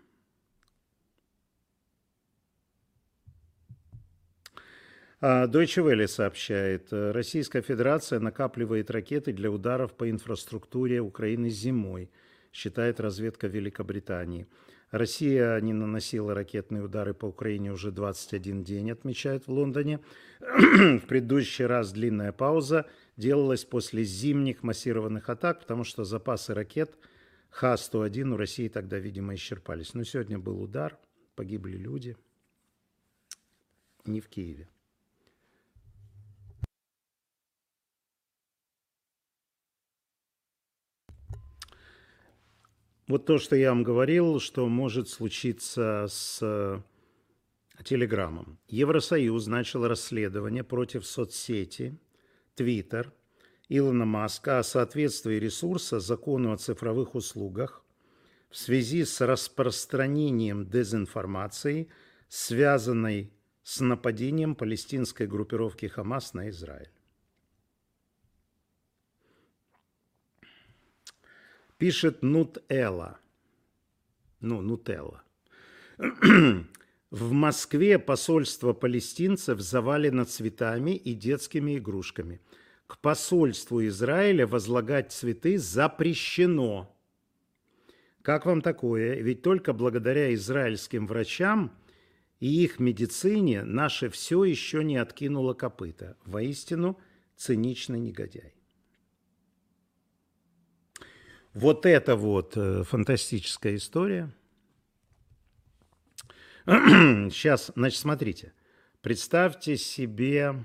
Deutsche Welle сообщает, Российская Федерация накапливает ракеты для ударов по инфраструктуре Украины зимой, считает разведка Великобритании. Россия не наносила ракетные удары по Украине уже 21 день, отмечают в Лондоне. В предыдущий раз длинная пауза делалась после зимних массированных атак, потому что запасы ракет Х-101 у России тогда, видимо, исчерпались. Но сегодня был удар, погибли люди. Не в Киеве. Вот то, что я вам говорил, что может случиться с Телеграмом. Евросоюз начал расследование против соцсети Twitter Илона Маска о соответствии ресурса закону о цифровых услугах в связи с распространением дезинформации, связанной с нападением палестинской группировки Хамас на Израиль. Пишет Нутелла. Нутелла. В Москве посольство палестинцев завалено цветами и детскими игрушками. К посольству Израиля возлагать цветы запрещено. Как вам такое? Ведь только благодаря израильским врачам и их медицине наше все еще не откинуло копыта. Воистину циничный негодяй. Вот это вот фантастическая история. Сейчас, значит, смотрите. Представьте себе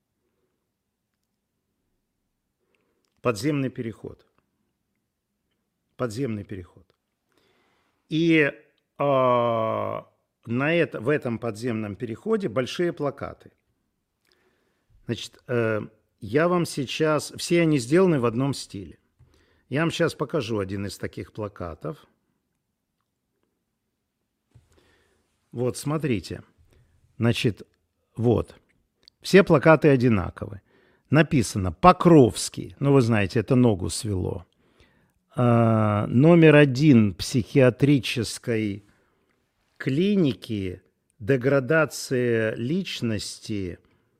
подземный переход. Подземный переход. И в этом подземном переходе большие плакаты. Значит, я вам сейчас... Все они сделаны в одном стиле. Я вам сейчас покажу один из таких плакатов. Вот, смотрите. Значит, вот. Все плакаты одинаковы. Написано «Покровский». Ну, вы знаете, это ногу свело. Номер 1 психиатрической клиники, деградация личности,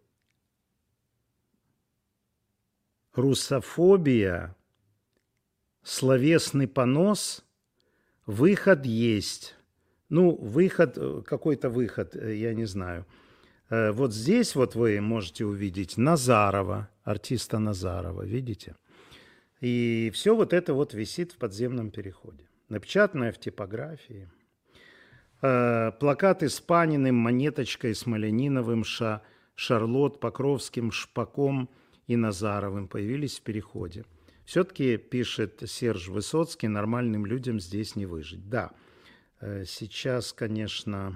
русофобия, словесный понос, выход есть. Ну, выход, какой-то выход, я не знаю. Вот здесь вот вы можете увидеть Назарова, артиста Назарова, видите? И все вот это вот висит в подземном переходе. Напечатанное в типографии. Плакаты с Паниным, Монеточкой, Смоляниновым, Шарлот, Покровским, Шпаком и Назаровым появились в переходе. Все-таки, пишет Серж Высоцкий, нормальным людям здесь не выжить. Да, сейчас, конечно,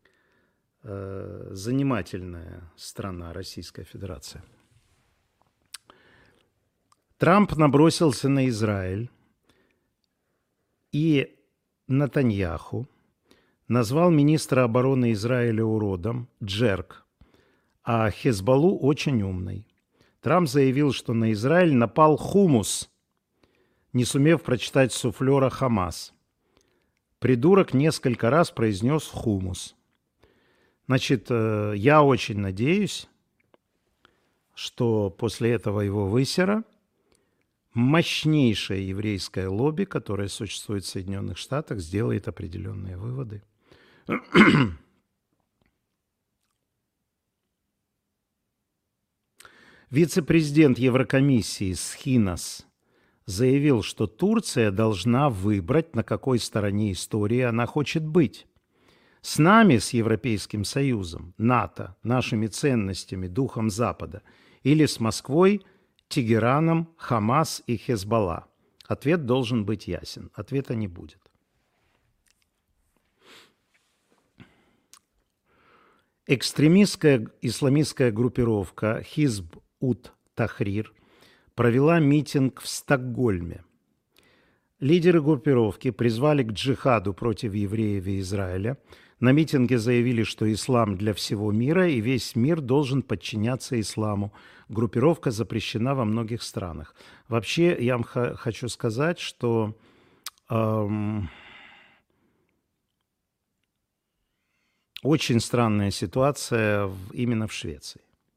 занимательная страна Российская Федерация. Трамп набросился на Израиль и Нетаньяху назвал министра обороны Израиля уродом, джерк, а Хезболлу очень умной. Трамп заявил, что на Израиль напал хумус, не сумев прочитать суфлера Хамас. Придурок несколько раз произнес хумус. Значит, я очень надеюсь, что после этого его высера мощнейшее еврейское лобби, которое существует в Соединенных Штатах, сделает определенные выводы. Вице-президент Еврокомиссии Схинас заявил, что Турция должна выбрать, на какой стороне истории она хочет быть. С нами, с Европейским Союзом, НАТО, нашими ценностями, духом Запада, или с Москвой, Тегераном, Хамас и Хезболла. Ответ должен быть ясен. Ответа не будет. Экстремистская исламистская группировка Хизб-ут-Тахрир провела митинг в Стокгольме. Лидеры группировки призвали к джихаду против евреев и Израиля. На митинге заявили, что ислам для всего мира и весь мир должен подчиняться исламу. Группировка запрещена во многих странах. Вообще, я вам хочу сказать, что очень странная ситуация именно в Швеции.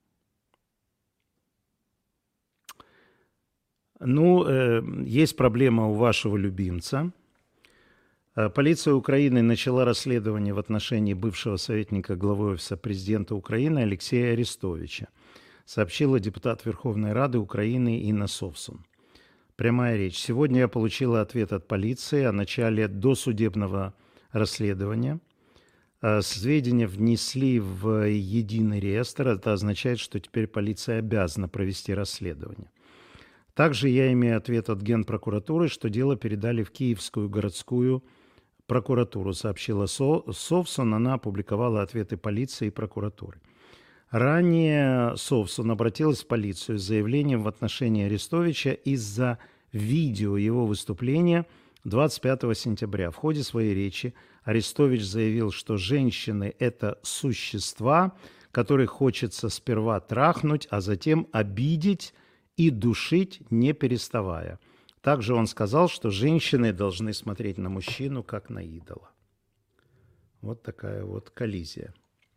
Есть проблема у вашего любимца. Полиция Украины начала расследование в отношении бывшего советника главы Офиса президента Украины Алексея Арестовича, сообщила депутат Верховной Рады Украины Инна Совсун. Прямая речь. Сегодня я получила ответ от полиции о начале досудебного расследования. Сведения внесли в единый реестр. Это означает, что теперь полиция обязана провести расследование. Также я имею ответ от Генпрокуратуры, что дело передали в Киевскую городскую прокуратуру, сообщила Совсун. Она опубликовала ответы полиции и прокуратуры. Ранее Совсун обратилась в полицию с заявлением в отношении Арестовича из-за видео его выступления 25 сентября. В ходе своей речи Арестович заявил, что женщины – это существа, которых хочется сперва трахнуть, а затем обидеть и душить, не переставая. Также он сказал, что женщины должны смотреть на мужчину, как на идола. Вот такая вот коллизия.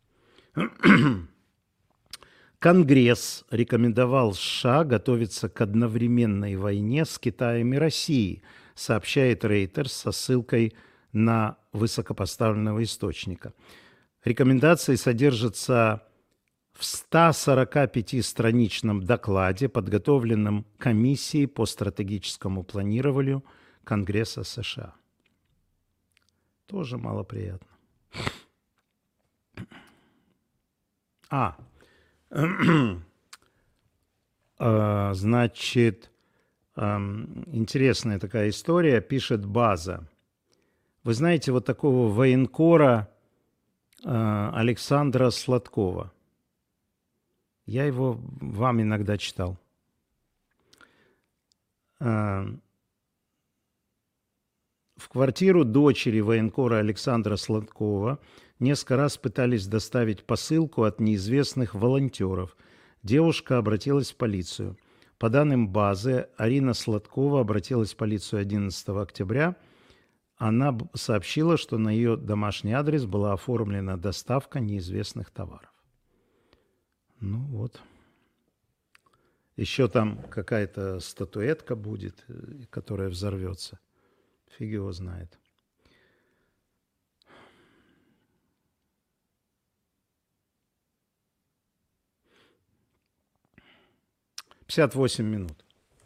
Конгресс рекомендовал США готовиться к одновременной войне с Китаем и Россией, сообщает Reuters со ссылкой на высокопоставленного источника. Рекомендации содержатся в 145-страничном докладе, подготовленном Комиссией по стратегическому планированию Конгресса США. Тоже малоприятно. Значит, интересная такая история, пишет База. Вы знаете вот такого военкора Александра Сладкова? Я его вам иногда читал. В квартиру дочери военкора Александра Сладкова несколько раз пытались доставить посылку от неизвестных волонтеров. Девушка обратилась в полицию. По данным Базы, Арина Сладкова обратилась в полицию 11 октября. Она сообщила, что на ее домашний адрес была оформлена доставка неизвестных товаров. Ну вот. Еще там какая-то статуэтка будет, которая взорвется. Фиг его знает. — 58 минут.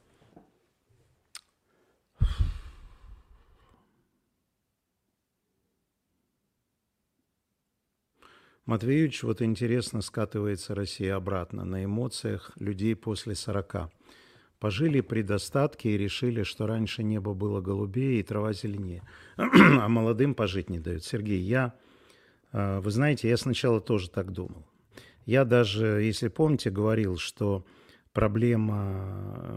Матвеевич, вот интересно, скатывается Россия обратно на эмоциях людей после 40. Пожили при достатке и решили, что раньше небо было голубее и трава зеленее, а молодым пожить не дают. Сергей, вы знаете, я сначала тоже так думал. Я даже, если помните, говорил, что проблема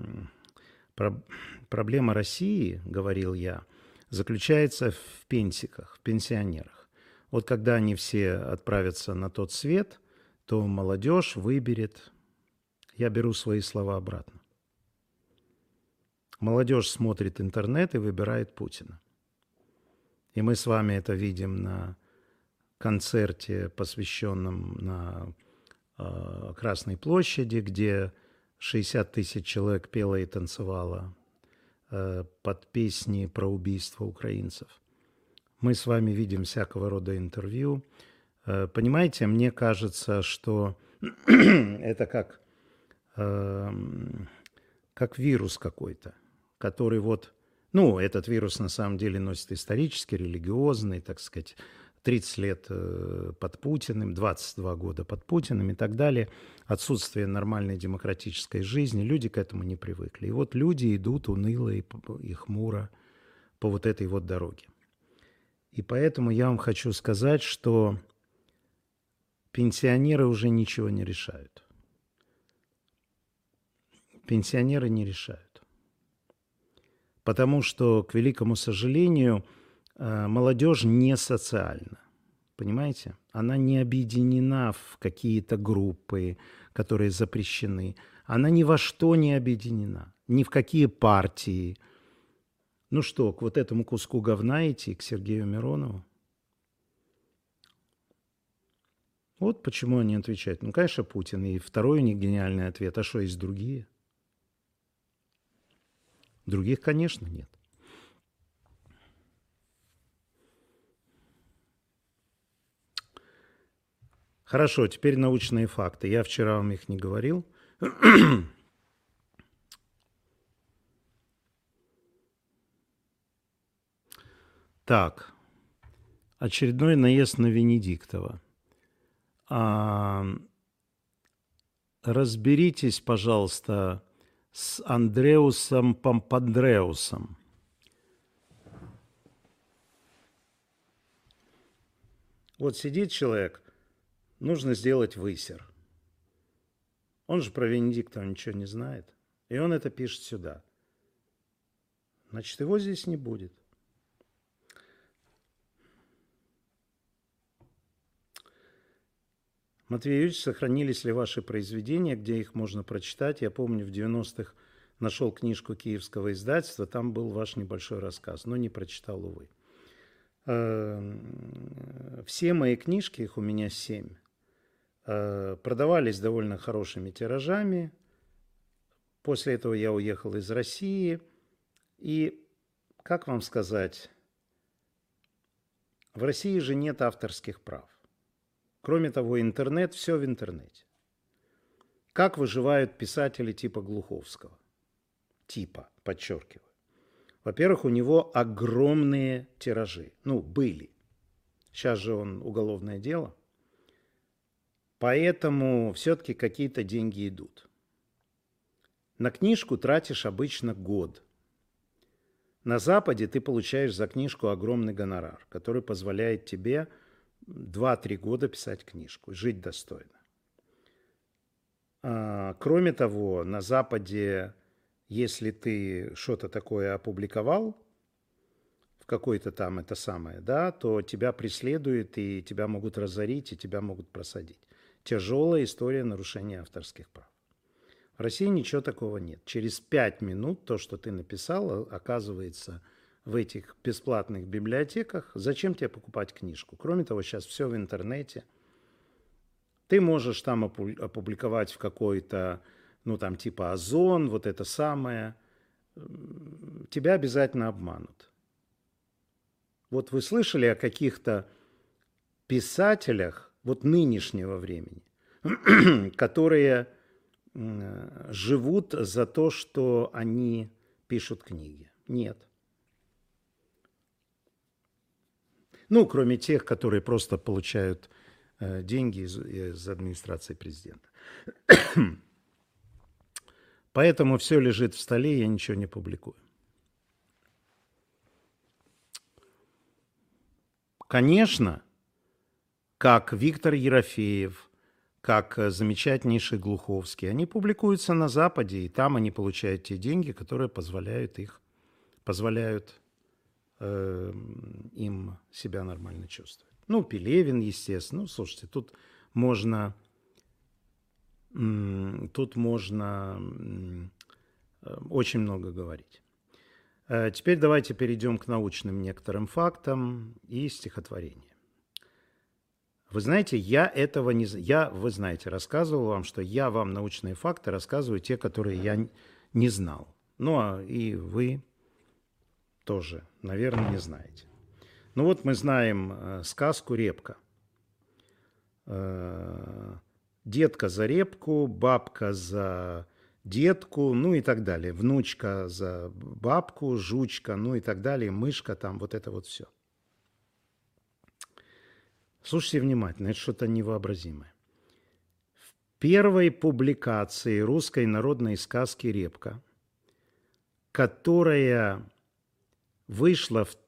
России, говорил я, заключается в пенсиках, в пенсионерах. Вот когда они все отправятся на тот свет, то молодежь выберет, я беру свои слова обратно. Молодежь смотрит интернет и выбирает Путина. И мы с вами это видим на концерте, посвященном на Красной площади, где 60 тысяч человек пело и танцевало под песни про убийство украинцев. Мы с вами видим всякого рода интервью. Понимаете, мне кажется, что это как вирус какой-то, который этот вирус на самом деле носит исторический, религиозный, так сказать, 30 лет под Путиным, 22 года под Путиным и так далее. Отсутствие нормальной демократической жизни. Люди к этому не привыкли. И вот люди идут уныло и хмуро по вот этой вот дороге. И поэтому я вам хочу сказать, что пенсионеры уже ничего не решают. пенсионеры не решают. Потому что, к великому сожалению, молодежь не социальна. Понимаете? Она не объединена в какие-то группы, которые запрещены. Она ни во что не объединена, ни в какие партии. Ну что, к вот этому куску говна идти, к Сергею Миронову? Вот почему они отвечают. Ну, конечно, Путин. И второй у них гениальный ответ. А что, есть другие? Других, конечно, нет. Хорошо, теперь научные факты. Я вчера вам их не говорил. Так, очередной наезд на Венедиктова. Разберитесь, пожалуйста, с Андреусом Пампандреусом. Вот сидит человек, нужно сделать высер. Он же про Венедиктова ничего не знает. И он это пишет сюда. Значит, его здесь не будет. Матвей Юрьевич, сохранились ли ваши произведения, где их можно прочитать? Я помню, в 90-х нашел книжку киевского издательства, там был ваш небольшой рассказ, но не прочитал, увы. Все мои книжки, их у меня 7, продавались довольно хорошими тиражами. После этого я уехал из России. И, как вам сказать, в России же нет авторских прав. Кроме того, интернет, все в интернете. Как выживают писатели типа Глуховского? Типа, подчеркиваю. Во-первых, у него огромные тиражи. Ну, были. Сейчас же он уголовное дело. Поэтому все-таки какие-то деньги идут. На книжку тратишь обычно год. На Западе ты получаешь за книжку огромный гонорар, который позволяет тебе 2-3 года писать книжку, жить достойно. Кроме того, на Западе, если ты что-то такое опубликовал, в какой-то там это самое, да, то тебя преследуют, и тебя могут разорить, и тебя могут просадить. Тяжелая история нарушения авторских прав. В России ничего такого нет. Через 5 минут то, что ты написал, оказывается в этих бесплатных библиотеках. Зачем тебе покупать книжку? Кроме того, сейчас все в интернете. Ты можешь там опубликовать в какой-то, ну там типа Озон, вот это самое. Тебя обязательно обманут. Вот вы слышали о каких-то писателях вот нынешнего времени, которые живут за то, что они пишут книги? Нет. Ну, кроме тех, которые просто получают деньги из администрации президента. Поэтому все лежит в столе, я ничего не публикую. Конечно, как Виктор Ерофеев, как замечательнейший Глуховский, они публикуются на Западе, и там они получают те деньги, которые позволяют им себя нормально чувствовать. Ну, Пелевин, естественно. Ну, слушайте, тут можно очень много говорить. Теперь давайте перейдем к научным некоторым фактам и стихотворениям. Вы знаете, я этого не знаю. Вы знаете, рассказывал вам, что я вам научные факты рассказываю, те, которые я не знал. Ну, и вы тоже, наверное, не знаете. Ну вот мы знаем сказку «Репка». Детка за репку, бабка за детку, ну и так далее. Внучка за бабку, жучка, ну и так далее, мышка там, вот это вот все. Слушайте внимательно, это что-то невообразимое. В первой публикации русской народной сказки «Репка», которая вышла в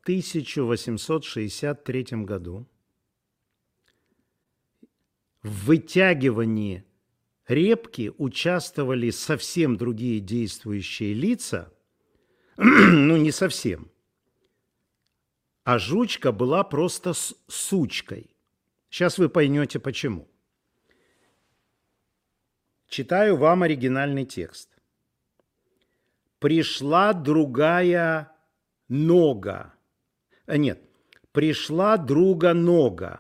1863 году, в вытягивании репки участвовали совсем другие действующие лица, ну не совсем, а жучка была просто сучкой. Сейчас вы поймете почему. Читаю вам оригинальный текст. Пришла другая нога. Нет, пришла друга нога.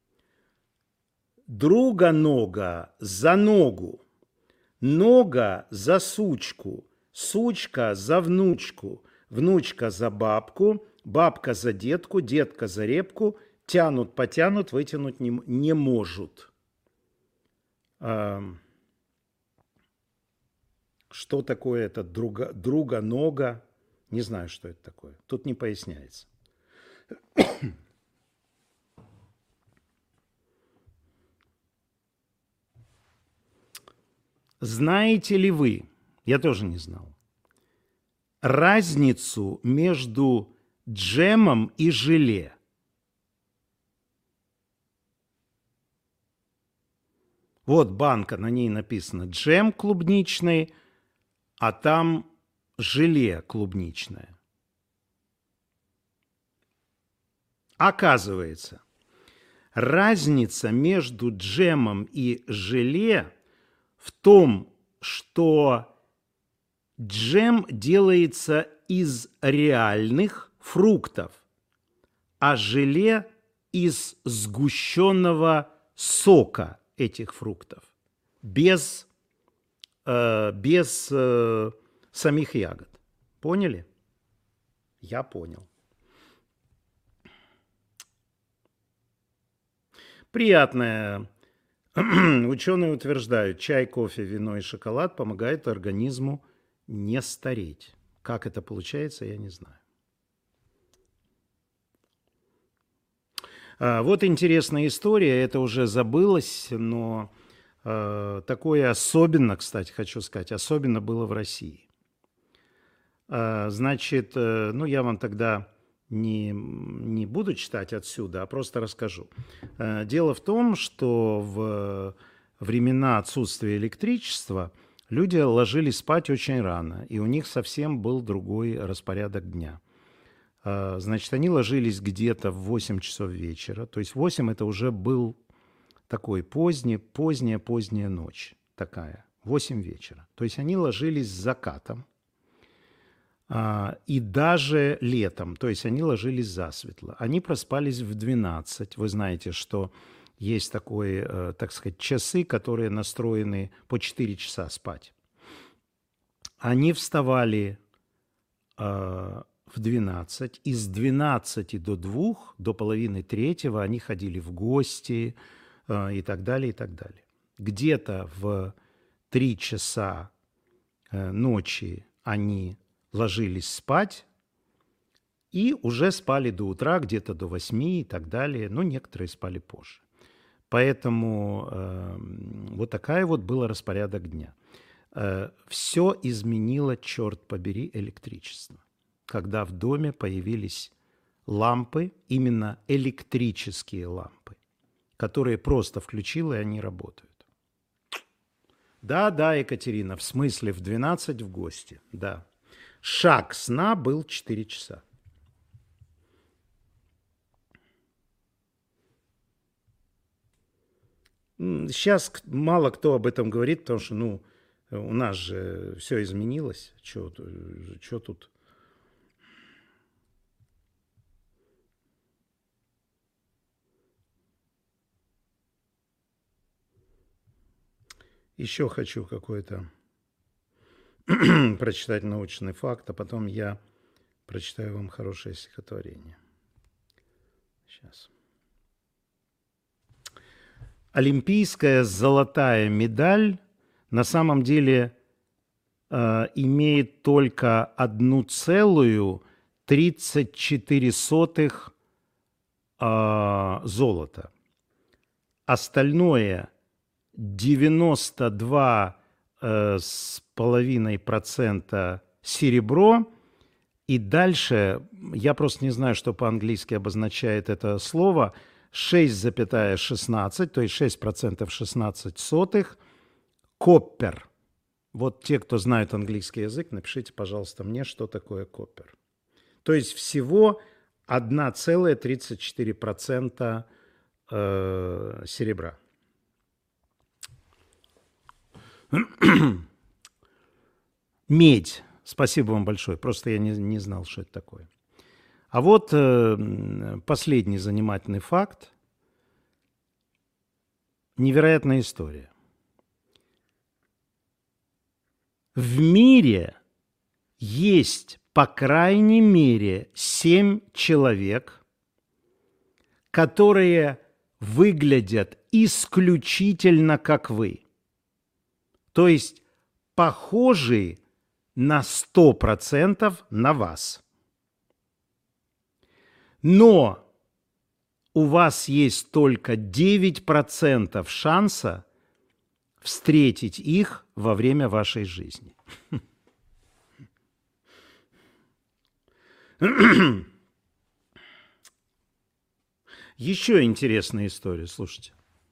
Друга нога за ногу. Нога за сучку. Сучка за внучку. Внучка за бабку. Бабка за детку. Детка за репку. Тянут, потянут, вытянуть не могут. Что такое это друга нога? Не знаю, что это такое. Тут не поясняется. Знаете ли вы, я тоже не знал, разницу между джемом и желе? Вот банка, на ней написано джем клубничный, а там желе клубничное. Оказывается, разница между джемом и желе в том, что джем делается из реальных фруктов, а желе из сгущенного сока этих фруктов, без самих ягод. Поняли? Я понял. Приятное. Ученые утверждают, чай, кофе, вино и шоколад помогают организму не стареть. Как это получается, я не знаю. Вот интересная история, это уже забылось, но такое особенно, кстати, хочу сказать, особенно было в России. Значит, ну я вам тогда не буду читать отсюда, а просто расскажу. Дело в том, что в времена отсутствия электричества люди ложились спать очень рано, и у них совсем был другой распорядок дня. Значит, они ложились где-то в 8 часов вечера, то есть 8 это уже был такой поздняя ночь, такая, 8 вечера. То есть они ложились с закатом, и даже летом, то есть они ложились засветло. Они проспались в 12. Вы знаете, что есть такой, так сказать, часы, которые настроены по 4 часа спать. Они вставали в 12, и с 12 до 2, до половины третьего они ходили в гости и так далее, и так далее. Где-то в 3 часа ночи они ложились спать и уже спали до утра, где-то до 8 и так далее, но некоторые спали позже. Поэтому вот такая вот был распорядок дня. Все изменило, черт побери, электричество. Когда в доме появились лампы, именно электрические лампы, которые просто включил, и они работают. Да, Екатерина, в смысле в 12 в гости, да. Шаг сна был 4 часа. Сейчас мало кто об этом говорит, потому что, у нас же все изменилось. Что тут? Еще хочу какой-то прочитать научный факт, а потом я прочитаю вам хорошее стихотворение. Сейчас. Олимпийская золотая медаль на самом деле имеет только 1,34 золота. Остальное 92,5% серебро. И дальше, я просто не знаю, что по-английски обозначает это слово, 6,16, то есть 6% 16 сотых Коппер. Вот те, кто знают английский язык, напишите, пожалуйста, мне, что такое коппер. То есть всего 1,34% серебра. Медь. Спасибо вам большое. Просто я не знал, что это такое. А вот последний занимательный факт. Невероятная история. В мире есть, по крайней мере, 7 человек, которые выглядят исключительно как вы. То есть похожи на 100% на вас. Но у вас есть только 9% шанса встретить их во время вашей жизни. Еще интересная история, слушайте.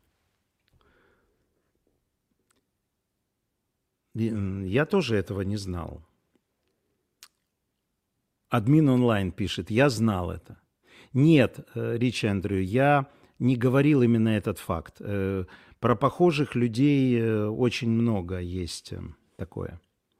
Я тоже этого не знал. Админ онлайн пишет, я знал это. Нет, Рич Эндрю, я не говорил именно этот факт. Про похожих людей очень много есть такое.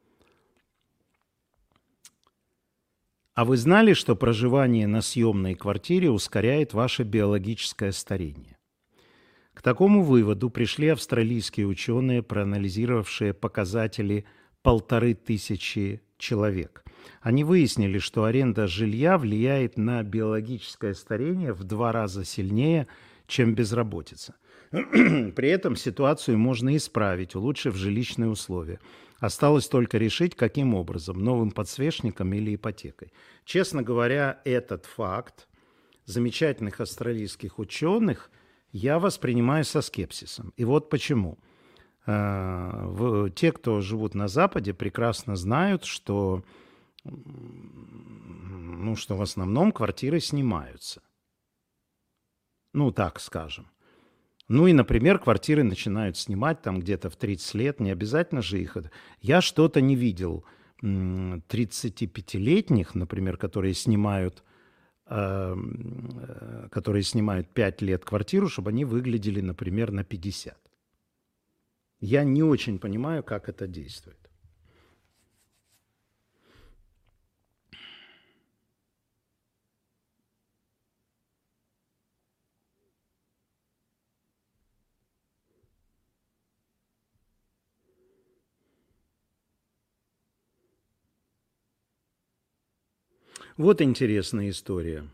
А вы знали, что проживание на съемной квартире ускоряет ваше биологическое старение? К такому выводу пришли австралийские ученые, проанализировавшие показатели 1500 человек. Они выяснили, что аренда жилья влияет на биологическое старение в 2 раза сильнее, чем безработица. При этом ситуацию можно исправить, улучшив жилищные условия. Осталось только решить, каким образом – новым подсвечником или ипотекой. Честно говоря, этот факт замечательных австралийских ученых я воспринимаю со скепсисом. И вот почему. Те, кто живут на Западе, прекрасно знают, что в основном квартиры снимаются. Ну, так скажем. Ну и, например, квартиры начинают снимать там где-то в 30 лет, не обязательно же их. Я что-то не видел 35-летних, например, которые снимают 5 лет квартиру, чтобы они выглядели, например, на 50. Я не очень понимаю, как это действует. Вот интересная история.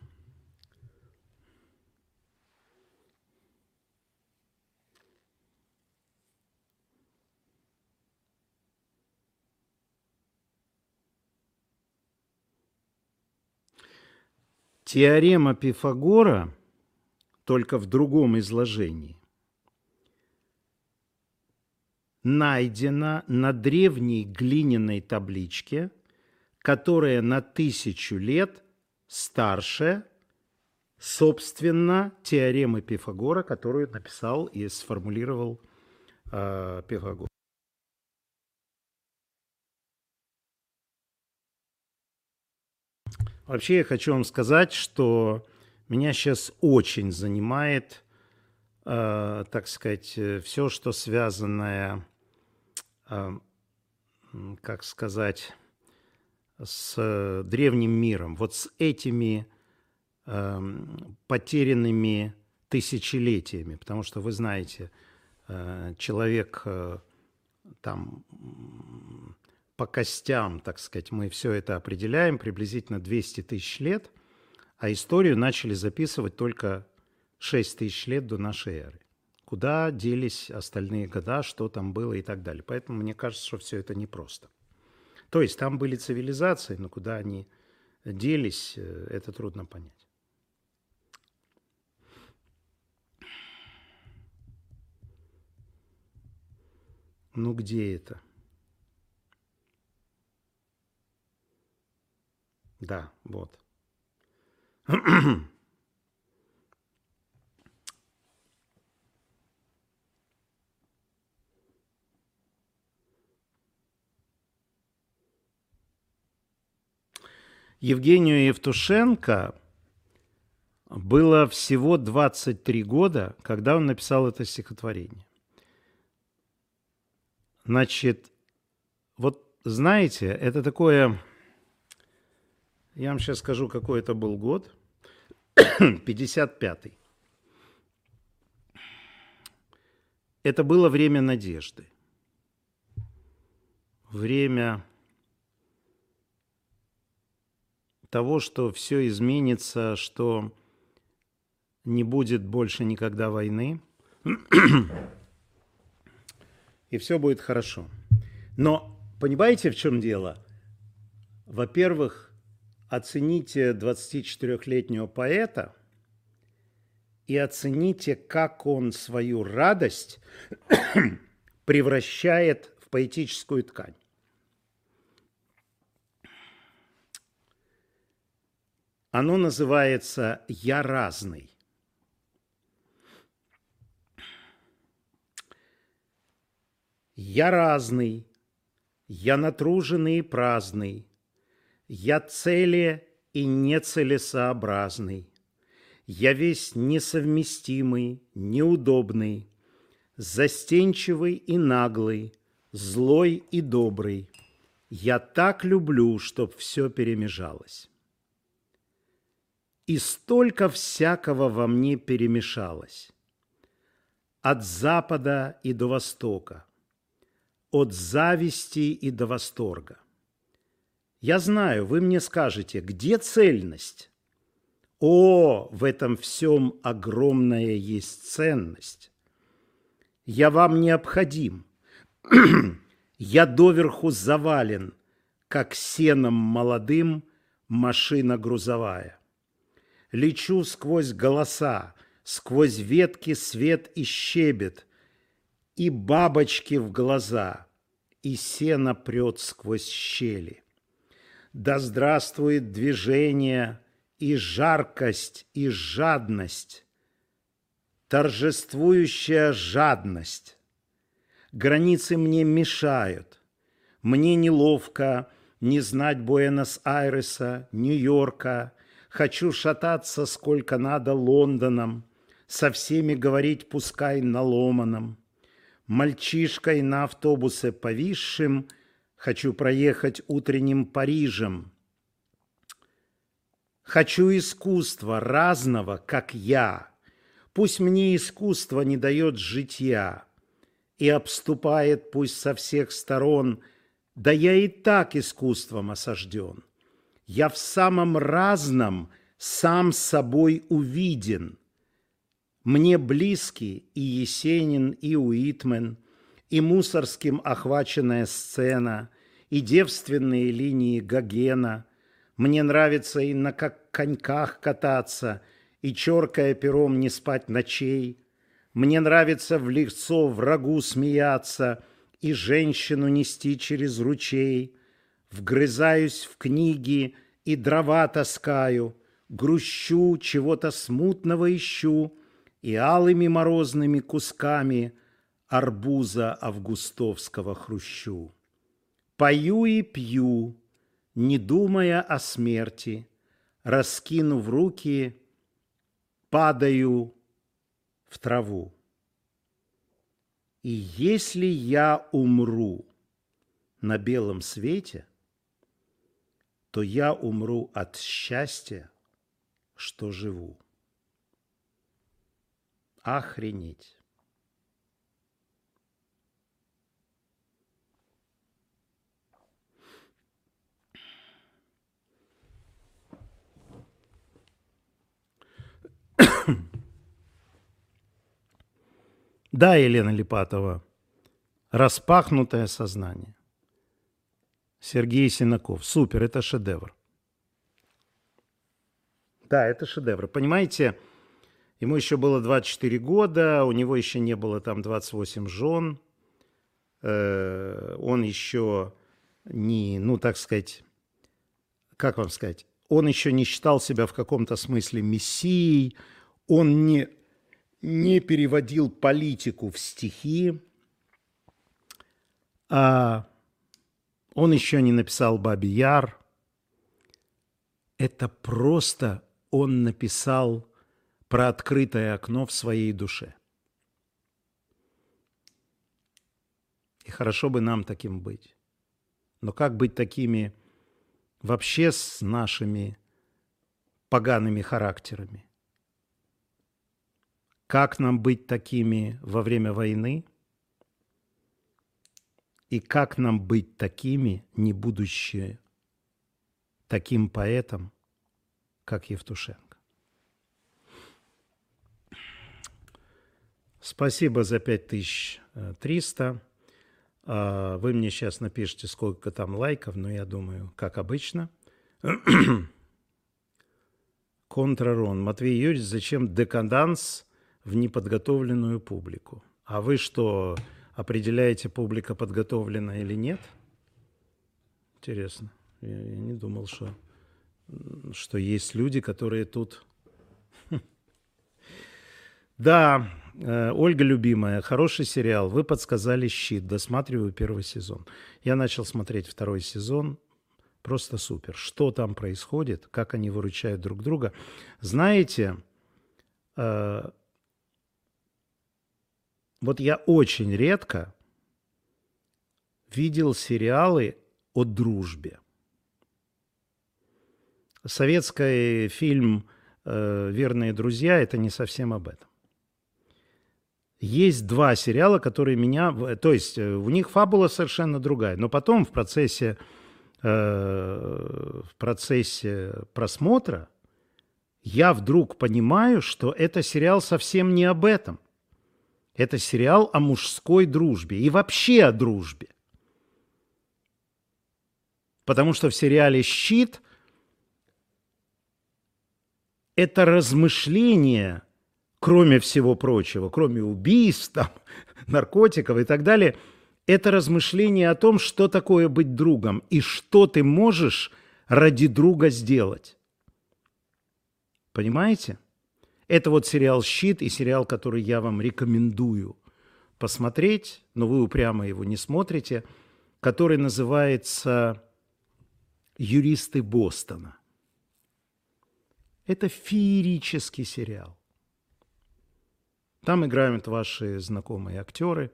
Теорема Пифагора, только в другом изложении, найдена на древней глиняной табличке, которая на 1000 лет старше, собственно, теоремы Пифагора, которую написал и сформулировал Пифагор. Вообще я хочу вам сказать, что меня сейчас очень занимает, так сказать, все, что связанное, как сказать, с древним миром. Вот с этими потерянными тысячелетиями. Потому что, вы знаете, человек там по костям, так сказать, мы все это определяем, приблизительно 200 тысяч лет, а историю начали записывать только 6 тысяч лет до нашей эры. Куда делись остальные года, что там было и так далее. Поэтому мне кажется, что все это непросто. То есть там были цивилизации, но куда они делись, это трудно понять. Ну где это? Да, вот. Евгению Евтушенко было всего 23 года, когда он написал это стихотворение. Значит, вот знаете, это такое... Я вам сейчас скажу, какой это был год. 55-й. Это было время надежды. Время того, что все изменится, что не будет больше никогда войны, и все будет хорошо. Но понимаете, в чем дело? Во-первых, оцените 24-летнего поэта и оцените, как он свою радость превращает в поэтическую ткань. Оно называется «Я разный». Я разный, я натруженный и праздный, я цели и нецелесообразный, я весь несовместимый, неудобный, застенчивый и наглый, злой и добрый. Я так люблю, чтоб все перемежалось. И столько всякого во мне перемешалось. От запада и до востока, от зависти и до восторга. Я знаю, вы мне скажете, где цельность? О, в этом всем огромная есть ценность. Я вам необходим. Я доверху завален, как сеном молодым машина грузовая. Лечу сквозь голоса, сквозь ветки свет и щебет, и бабочки в глаза, и сено прет сквозь щели. Да здравствует движение, и жаркость, и жадность, торжествующая жадность. Границы мне мешают, мне неловко не знать Буэнос-Айреса, Нью-Йорка. Хочу шататься сколько надо Лондоном, со всеми говорить пускай на ломаном. Мальчишкой на автобусе повисшим хочу проехать утренним Парижем. Хочу искусства разного, как я. Пусть мне искусство не дает житья и обступает пусть со всех сторон, да я и так искусством осажден. Я в самом разном сам собой увиден. Мне близки и Есенин, и Уитмен, и Мусорским охваченная сцена, и девственные линии Гогена. Мне нравится и на коньках кататься, и, черкая пером, не спать ночей. Мне нравится в лицо врагу смеяться и женщину нести через ручей. Вгрызаюсь в книги и дрова таскаю, грущу, чего-то смутного ищу, и алыми морозными кусками арбуза августовского хрущу. Пою и пью, не думая о смерти, раскинув руки, падаю в траву. И если я умру на белом свете, то я умру от счастья, что живу. Охренеть. Да, Елена Липатова, «Распахнутое сознание». Сергей Синаков. Супер, это шедевр. Да, это шедевр. Понимаете, ему еще было 24 года, у него еще не было там 28 жен. Он еще не, ну, так сказать, как вам сказать, он еще не считал себя в каком-то смысле мессией, он не переводил политику в стихи, он еще не написал «Бабий Яр». это просто он написал про открытое окно в своей душе. И хорошо бы нам таким быть. Но как быть такими вообще с нашими погаными характерами? Как нам быть такими во время войны? И как нам быть такими, не будучи таким поэтом, как Евтушенко? Спасибо за 5300. Вы мне сейчас напишите, сколько там лайков, но я думаю, как обычно. Контрарон. Матвей Юрьевич, зачем декаданс в неподготовленную публику? А вы что, определяете, публика подготовлена или нет? Интересно. Я не думал, что есть люди, которые тут... Да, Ольга, любимая, хороший сериал. Вы подсказали «Щит». Досматриваю первый сезон. Я начал смотреть второй сезон. Просто супер. Что там происходит, как они выручают друг друга. Знаете, вот я очень редко видел сериалы о дружбе. Советский фильм «Верные друзья» – это не совсем об этом. Есть два сериала, которые меня... То есть у них фабула совершенно другая. Но потом в процессе просмотра я вдруг понимаю, что это сериал совсем не об этом. Это сериал о мужской дружбе и вообще о дружбе. Потому что в сериале «Щит» это размышление, кроме всего прочего, кроме убийств, там, наркотиков и так далее, это размышление о том, что такое быть другом и что ты можешь ради друга сделать. Понимаете? Это вот сериал «Щит» и сериал, который я вам рекомендую посмотреть, но вы упрямо его не смотрите, который называется «Юристы Бостона». Это феерический сериал. Там играют ваши знакомые актеры.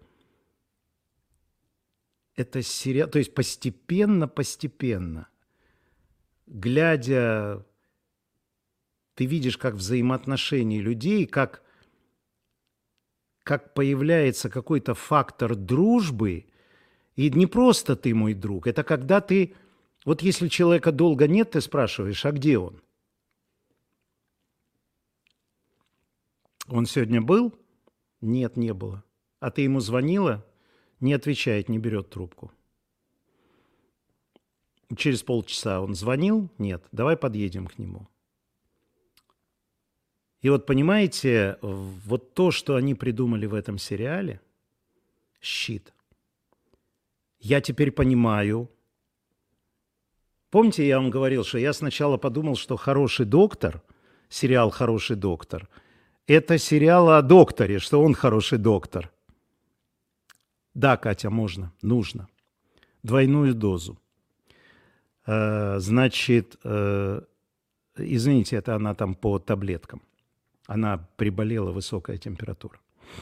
Это сериал, то есть постепенно, глядя, ты видишь, как взаимоотношения людей, как появляется какой-то фактор дружбы. И не просто ты мой друг, это когда ты, вот если человека долго нет, ты спрашиваешь, а где он? Он сегодня был? Нет, не было. А ты ему звонила? Не отвечает, не берет трубку. Через полчаса он звонил? Нет. Давай подъедем к нему. И вот понимаете, вот то, что они придумали в этом сериале, «Щит», я теперь понимаю. Помните, я вам говорил, что я сначала подумал, что «Хороший доктор», сериал «Хороший доктор», это сериал о докторе, что он хороший доктор. Да, Катя, можно, нужно. Двойную дозу. Значит, извините, это она там по таблеткам. Она приболела, высокая температура.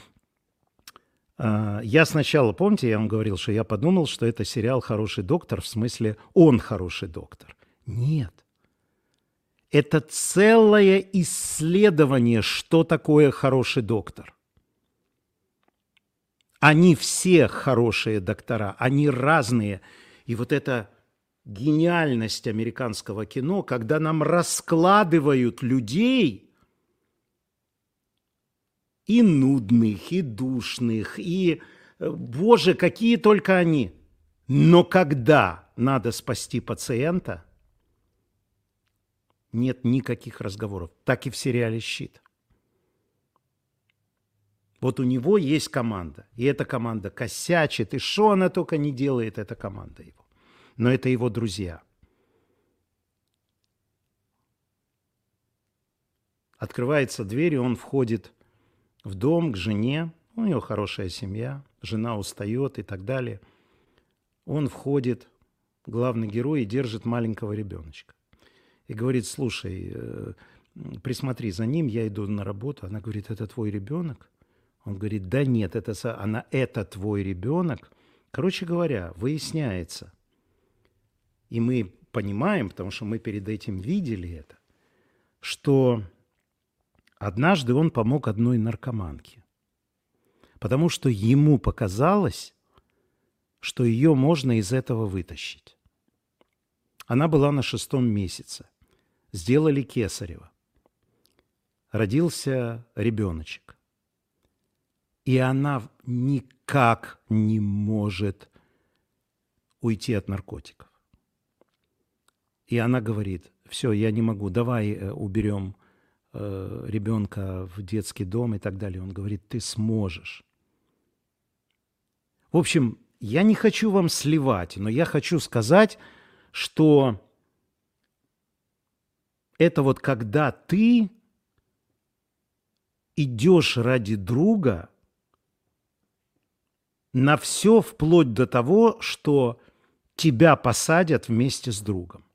Я сначала, помните, я вам говорил, что я подумал, что это сериал «Хороший доктор», в смысле он хороший доктор. Нет. Это целое исследование, что такое хороший доктор. Они все хорошие доктора, они разные. И вот эта гениальность американского кино, когда нам раскладывают людей и нудных, и душных, и, боже, какие только они. Но когда надо спасти пациента, нет никаких разговоров. Так и в сериале «Щит». Вот у него есть команда, и эта команда косячит, и что она только не делает, эта команда его. Но это его друзья. Открывается дверь, и он входит в дом к жене, у него хорошая семья, жена устает и так далее. Он входит, главный герой, и держит маленького ребеночка. и говорит: слушай, присмотри за ним, я иду на работу. Она говорит: это твой ребенок? Он говорит: да нет, это твой ребенок. Короче говоря, выясняется, и мы понимаем, потому что мы перед этим видели это, что однажды он помог одной наркоманке, потому что ему показалось, что ее можно из этого вытащить. Она была на 6-м месяце. Сделали кесарево. Родился ребеночек. И она никак не может уйти от наркотиков. И она говорит: все, я не могу, давай уберем ребенка в детский дом и так далее. Он говорит: ты сможешь. В общем, я не хочу вам сливать, но я хочу сказать, что это вот когда ты идешь ради друга на все, вплоть до того, что тебя посадят вместе с другом.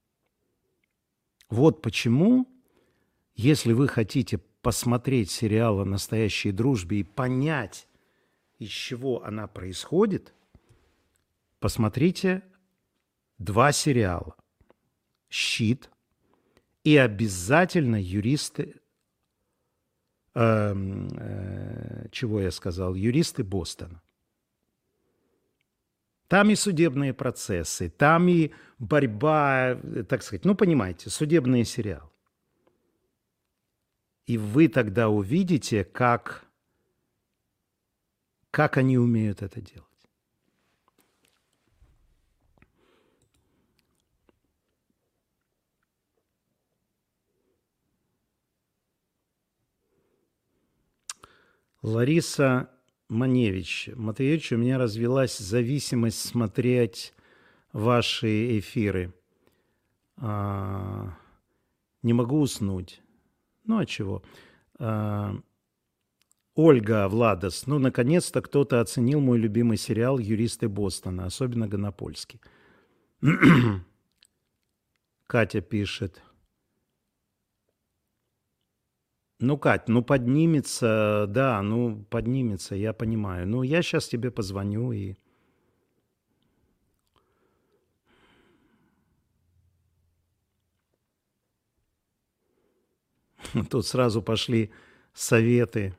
Вот почему, если вы хотите посмотреть сериал о настоящей дружбе и понять, из чего она происходит, посмотрите 2 сериала: «Щит» и обязательно «Юристы», «Юристы Бостона». Там и судебные процессы, там и борьба, так сказать, ну, понимаете, судебные сериалы. И вы тогда увидите, как они умеют это делать. Лариса Маневич: Матвеевич, у меня развилась зависимость смотреть ваши эфиры. Не могу уснуть. Ну, а чего? Ольга Владос: ну, наконец-то кто-то оценил мой любимый сериал «Юристы Бостона», особенно Гонопольский. Катя пишет: ну, Кать, ну поднимется, да, ну поднимется, я понимаю. Ну, я сейчас тебе позвоню и... Тут сразу пошли советы.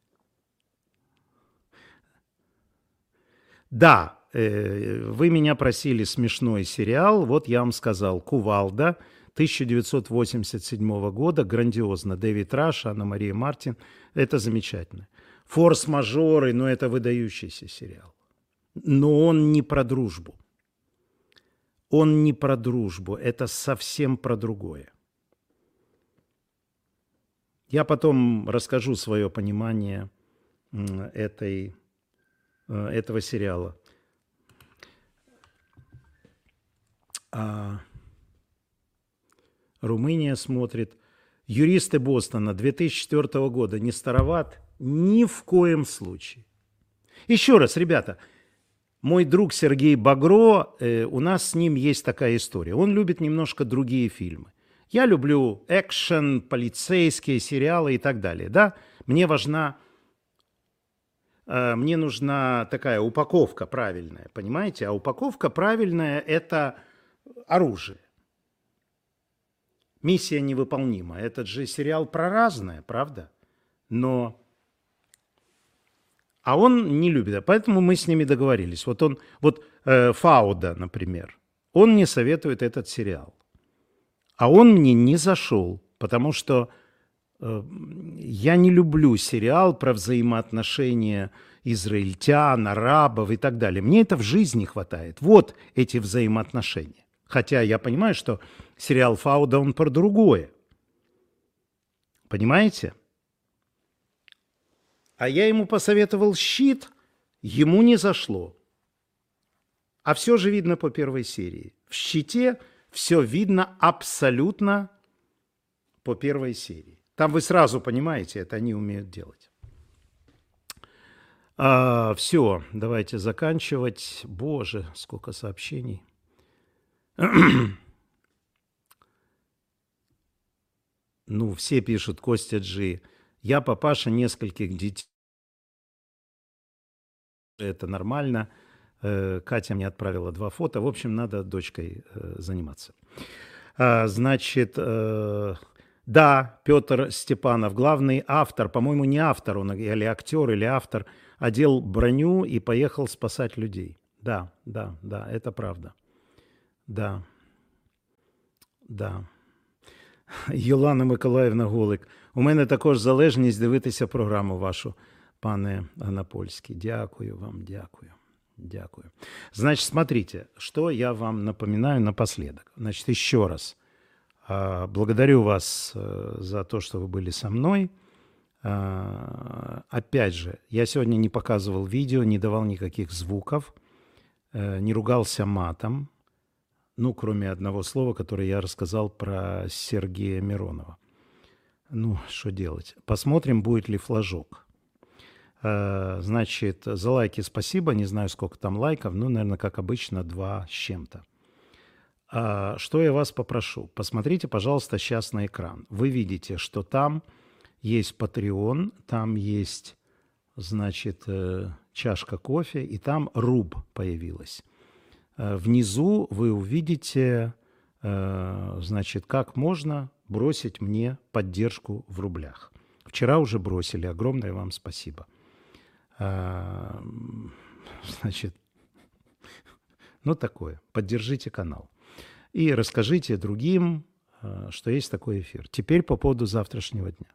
Да, вы меня просили смешной сериал, вот я вам сказал: «Кувалда», 1987 года, грандиозно. Дэвид Раш, Анна-Мария Мартин. Это замечательно. «Форс-мажоры», ну это выдающийся сериал. Но он не про дружбу. Он не про дружбу, это совсем про другое. Я потом расскажу свое понимание этого сериала. Румыния смотрит. «Юристы Бостона», 2004 года. Не староват? Ни в коем случае. Еще раз, ребята, мой друг Сергей Багро, у нас с ним есть такая история. Он любит немножко другие фильмы. Я люблю экшен, полицейские сериалы и так далее. Да? Мне нужна такая упаковка правильная, понимаете? А упаковка правильная – это оружие. «Миссия невыполнима». Этот же сериал про разное, правда? А он не любит, поэтому мы с ними договорились. Фауда, например, он мне советует этот сериал. А он мне не зашел, потому что я не люблю сериал про взаимоотношения израильтян, арабов и так далее. Мне это в жизни хватает. Вот эти взаимоотношения. Хотя я понимаю, что сериал «Фауда», он про другое. Понимаете? А я ему посоветовал «Щит», ему не зашло. А все же видно по первой серии. В «Щите» все видно абсолютно по первой серии. Там вы сразу понимаете, это они умеют делать. Все, давайте заканчивать. Боже, сколько сообщений. Ну, все пишут, Костя Джи. Я папаша нескольких детей. Это нормально. Катя мне отправила 2 фото. В общем, надо дочкой заниматься. Значит, да, Петр Степанов, главный автор, по-моему, не автор, он или актер, или автор, одел броню и поехал спасать людей. Да, да, да, это правда. Да, да. Йолана Миколаївна Голик. У мене також залежність дивитися програму вашу, пане Анапольский. Дякую вам, дякую. Дякую. Значит, смотрите, что я вам напоминаю напоследок. Значит, еще раз. Благодарю вас за то, что вы были со мной. Опять же, я сегодня не показывал видео, не давал никаких звуков, не ругался матом. Ну, кроме одного слова, которое я рассказал про Сергея Миронова. Ну, что делать? Посмотрим, будет ли флажок. Значит, за лайки спасибо. Не знаю, сколько там лайков. Ну, наверное, как обычно, 2 с чем-то. Что я вас попрошу? Посмотрите, пожалуйста, сейчас на экран. Вы видите, что там есть Patreon, там есть, значит, чашка кофе, и там руб появилась. Внизу вы увидите, значит, как можно бросить мне поддержку в рублях. Вчера уже бросили. Огромное вам спасибо. Значит, ну такое. Поддержите канал. И расскажите другим, что есть такой эфир. Теперь по поводу завтрашнего дня.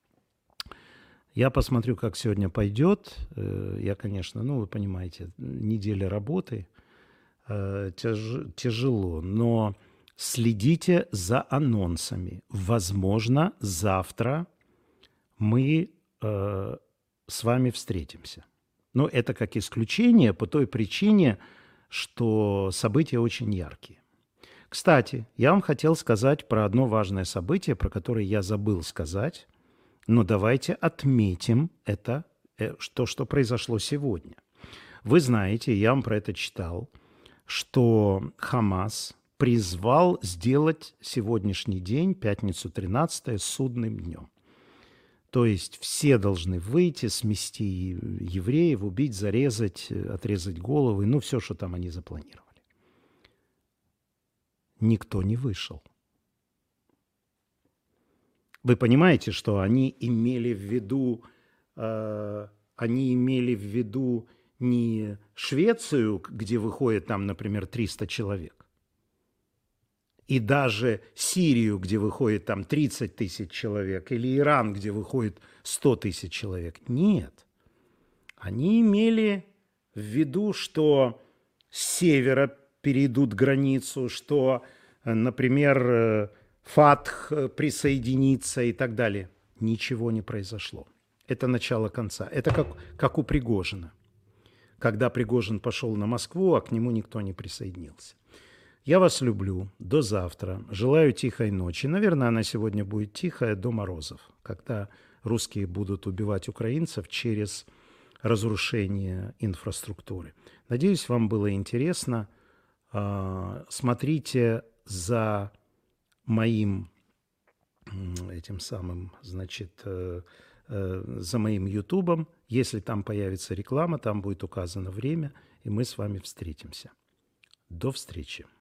Я посмотрю, как сегодня пойдет. Я, конечно, ну вы понимаете, неделя работы. Тяжело, но следите за анонсами. Возможно, завтра мы с вами встретимся. Но это как исключение по той причине, что события очень яркие. Кстати, я вам хотел сказать про одно важное событие, про которое я забыл сказать. Но давайте отметим это, то, что произошло сегодня. Вы знаете, я вам про это читал, что Хамас призвал сделать сегодняшний день, пятницу 13, судным днем. То есть все должны выйти, смести евреев, убить, зарезать, отрезать головы, ну все, что там они запланировали. Никто не вышел. Вы понимаете, что они имели в виду не Швецию, где выходит там, например, 300 человек, и даже Сирию, где выходит там 30 тысяч человек, или Иран, где выходит 100 тысяч человек. Нет. Они имели в виду, что с севера перейдут границу, что, например, Фатх присоединится и так далее. Ничего не произошло. Это начало конца. Это как у Пригожина. Когда Пригожин пошел на Москву, а к нему никто не присоединился. Я вас люблю. До завтра. Желаю тихой ночи. Наверное, она сегодня будет тихая до морозов, когда русские будут убивать украинцев через разрушение инфраструктуры. Надеюсь, вам было интересно. Смотрите за моим этим самым, значит, за моим ютубом. Если там появится реклама, там будет указано время, и мы с вами встретимся. До встречи.